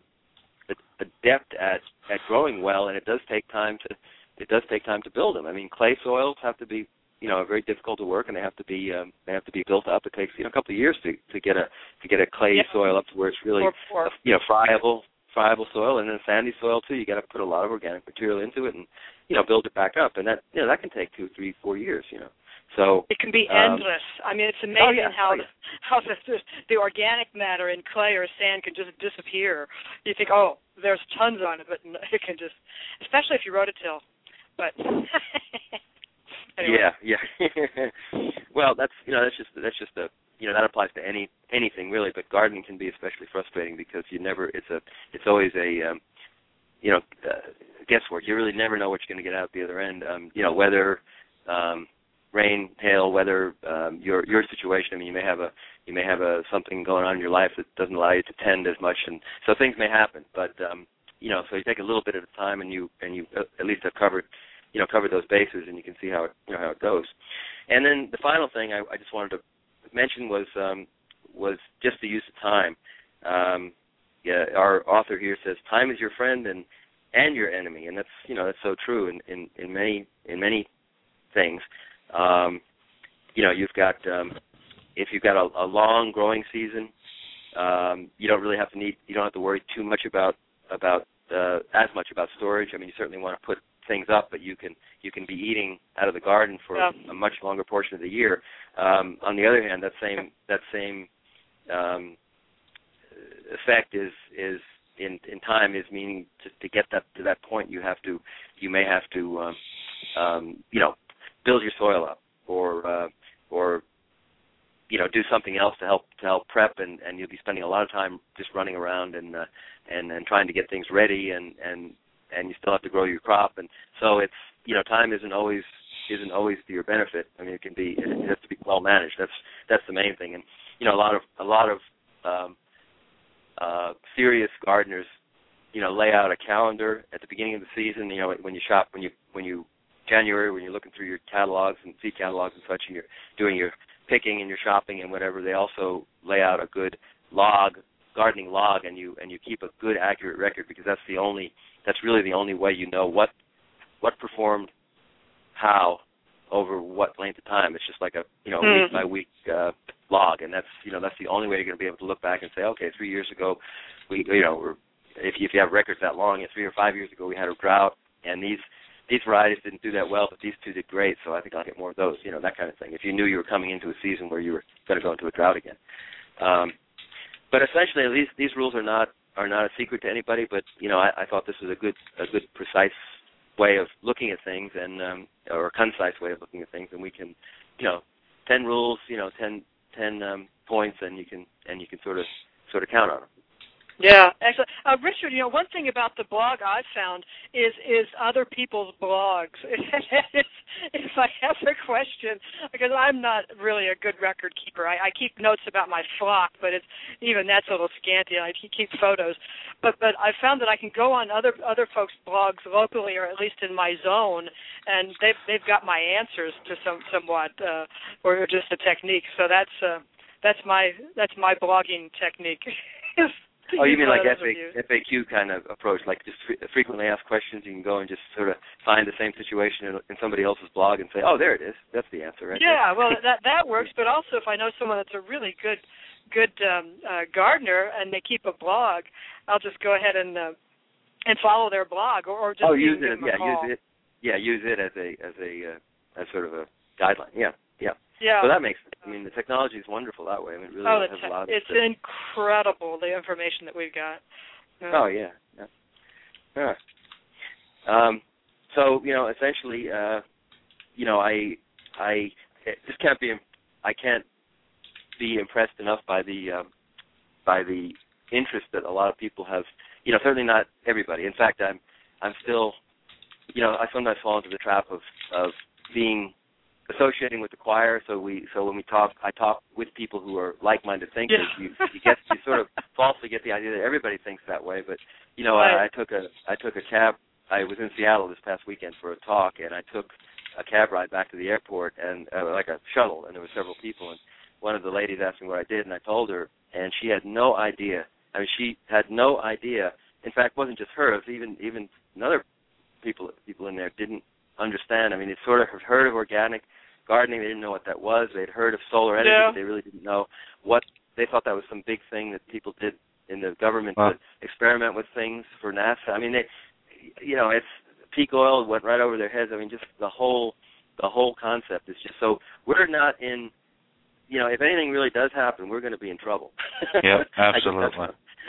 adept at at growing well, and it does take time to. It does take time to build them. I mean, clay soils have to be, you know, very difficult to work, and they have to be, um, they have to be built up. It takes, you know, a couple of years to, to get a to get a clay yeah. soil up to where it's really, or, or, you know, friable, friable soil, and then sandy soil too. You got to put a lot of organic material into it, and you know, build it back up, and that, you know, that can take two, three, four years, you know. So it can be um, endless. I mean, it's amazing oh, yeah. how oh, yeah. the, how the, the organic matter in clay or sand can just disappear. You think, oh, there's tons on it, but it can just, especially if you rototill. But anyway. yeah, yeah. Well, that's you know that's just that's just a you know that applies to any anything really, but gardening can be especially frustrating because you never it's a it's always a um, you know uh, guesswork. You really never know what you're going to get out the other end. Um, you know, weather, um, rain, hail, weather, um, your your situation. I mean, you may have a you may have a something going on in your life that doesn't allow you to tend as much, and so things may happen, but. Um, You know, so you take a little bit at a time, and you and you at least have covered, you know, covered those bases, and you can see how it, you know, how it goes. And then the final thing I, I just wanted to mention was um, was just the use of time. Um, yeah, our author here says time is your friend and and your enemy, and that's you know that's so true in, in, in many in many things. Um, you know, you've got um, if you've got a, a long growing season, um, you don't really have to need you don't have to worry too much about. about uh, as much about storage. I mean, you certainly want to put things up, but you can you can be eating out of the garden for yeah. a, a much longer portion of the year. Um, on the other hand, that same that same um, effect is is in in time is meaning to, to get that to that point you have to you may have to um, um, you know build your soil up or uh, or you know do something else to help to help prep, and, and you'll be spending a lot of time just running around and uh, and and trying to get things ready, and, and and you still have to grow your crop, and so it's you know time isn't always isn't always to your benefit. I mean, it can be it has to be well managed. That's that's the main thing, and you know a lot of a lot of um, uh, serious gardeners you know lay out a calendar at the beginning of the season. You know when you shop when you when you January when you're looking through your catalogs and seed catalogs and such, and you're doing your picking and your shopping and whatever. They also lay out a good log. gardening log, and you and you keep a good accurate record, because that's the only that's really the only way you know what what performed how over what length of time. It's just like a you know mm. week by week uh, log, and that's you know that's the only way you're going to be able to look back and say, okay, three years ago, we you know we're, if you, if you have records that long, three or five years ago we had a drought, and these these varieties didn't do that well, but these two did great, so I think I'll get more of those. You know that kind of thing. If you knew you were coming into a season where you were going to go into a drought again. Um, but essentially, these these rules are not are not a secret to anybody. But you know, I, I thought this was a good a good precise way of looking at things, and um, or a concise way of looking at things, and we can, you know, ten rules, you know, ten, ten um, points, and you can and you can sort of sort of count on them. Yeah, excellent. Uh, Richard, you know, one thing about the blog I've found is is other people's blogs. If I have a question, because I'm not really a good record keeper. I, I keep notes about my flock, but it's even that's a little scanty. I keep photos, but but I found that I can go on other other folks' blogs locally, or at least in my zone, and they've they've got my answers to some somewhat, uh, or just a technique. So that's uh, that's my that's my blogging technique. Oh, you mean like F A Q kind of approach, like just fre- frequently asked questions. You can go and just sort of find the same situation in, in somebody else's blog and say, oh, there it is. That's the answer, right? Yeah, well, that that works. But also, if I know someone that's a really good good um, uh, gardener and they keep a blog, I'll just go ahead and uh, and follow their blog, or, or just oh, use give it. them Yeah, a call. use it. Yeah, use it as a as a uh, as sort of a guideline. Yeah, yeah. Yeah. So that makes sense. I mean, the technology is wonderful that way. I mean, it really oh, has te- a lot of it's stuff. incredible, the information that we've got. Yeah. Oh, yeah. yeah. yeah. Um, so, you know, essentially, uh, you know, I I just can't be I can't be impressed enough by the um, by the interest that a lot of people have. You know, certainly not everybody. In fact, I'm I'm still, you know, I sometimes fall into the trap of of being associating with the choir, so we so when we talk, I talk with people who are like-minded thinkers. Yeah. You, you get you sort of falsely get the idea that everybody thinks that way. But you know, right. I, I took a I took a cab. I was in Seattle this past weekend for a talk, and I took a cab ride back to the airport, and uh, like a shuttle, and there were several people. And one of the ladies asked me what I did, and I told her, and she had no idea. I mean, she had no idea. In fact, it wasn't just her. It was even even other people people in there didn't understand. I mean, they sort of had heard of organic gardening. They didn't know what that was. They'd heard of solar energy, yeah. but they really didn't know what. They thought that was some big thing that people did in the government wow. to experiment with things for NASA. I mean, they, you know, it's peak oil went right over their heads. I mean, just the whole, the whole concept is just so we're not in. You know, if anything really does happen, we're going to be in trouble. Yeah, absolutely.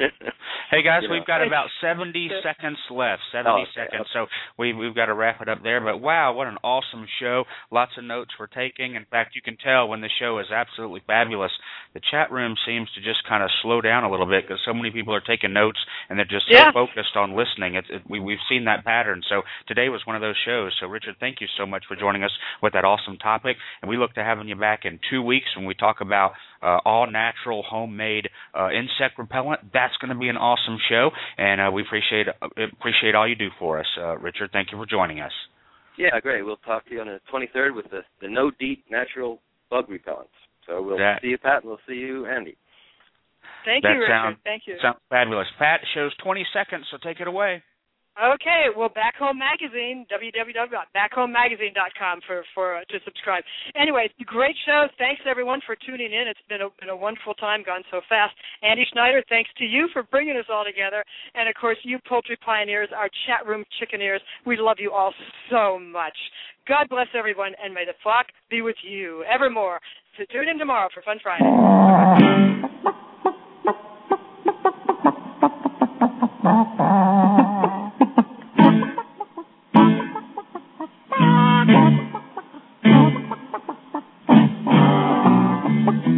Hey guys, you know. we've got about seventy seconds left. seventy oh, okay. seconds, so we, we've got to wrap it up there. But wow, what an awesome show! Lots of notes we're taking. In fact, you can tell when the show is absolutely fabulous. The chat room seems to just kind of slow down a little bit because so many people are taking notes and they're just yeah. so focused on listening. It, it, we, we've seen that pattern. So today was one of those shows. So Richard, thank you so much for joining us with that awesome topic, and we look to having you back in two weeks when we talk about uh, all natural, homemade uh, insect repellent. That's going to be an awesome show, and uh, we appreciate uh, appreciate all you do for us, uh, Richard. Thank you for joining us. Yeah, great. We'll talk to you on the twenty-third with the, the no DEET natural bug repellents. So we'll that, see you, Pat, and we'll see you, Andy. Thank that you, Richard. Sound, Thank you. Sounds fabulous. Pat, show's twenty seconds, so take it away. Okay, well, Back Home Magazine, w w w dot back home magazine dot com for, for uh, to subscribe. Anyway, great show. Thanks, everyone, for tuning in. It's been a, been a wonderful time, gone so fast. Andy Schneider, thanks to you for bringing us all together. And, of course, you poultry pioneers, our chat room chickeneers, we love you all so much. God bless everyone, and may the flock be with you evermore. So tune in tomorrow for Fun Friday. Thank you.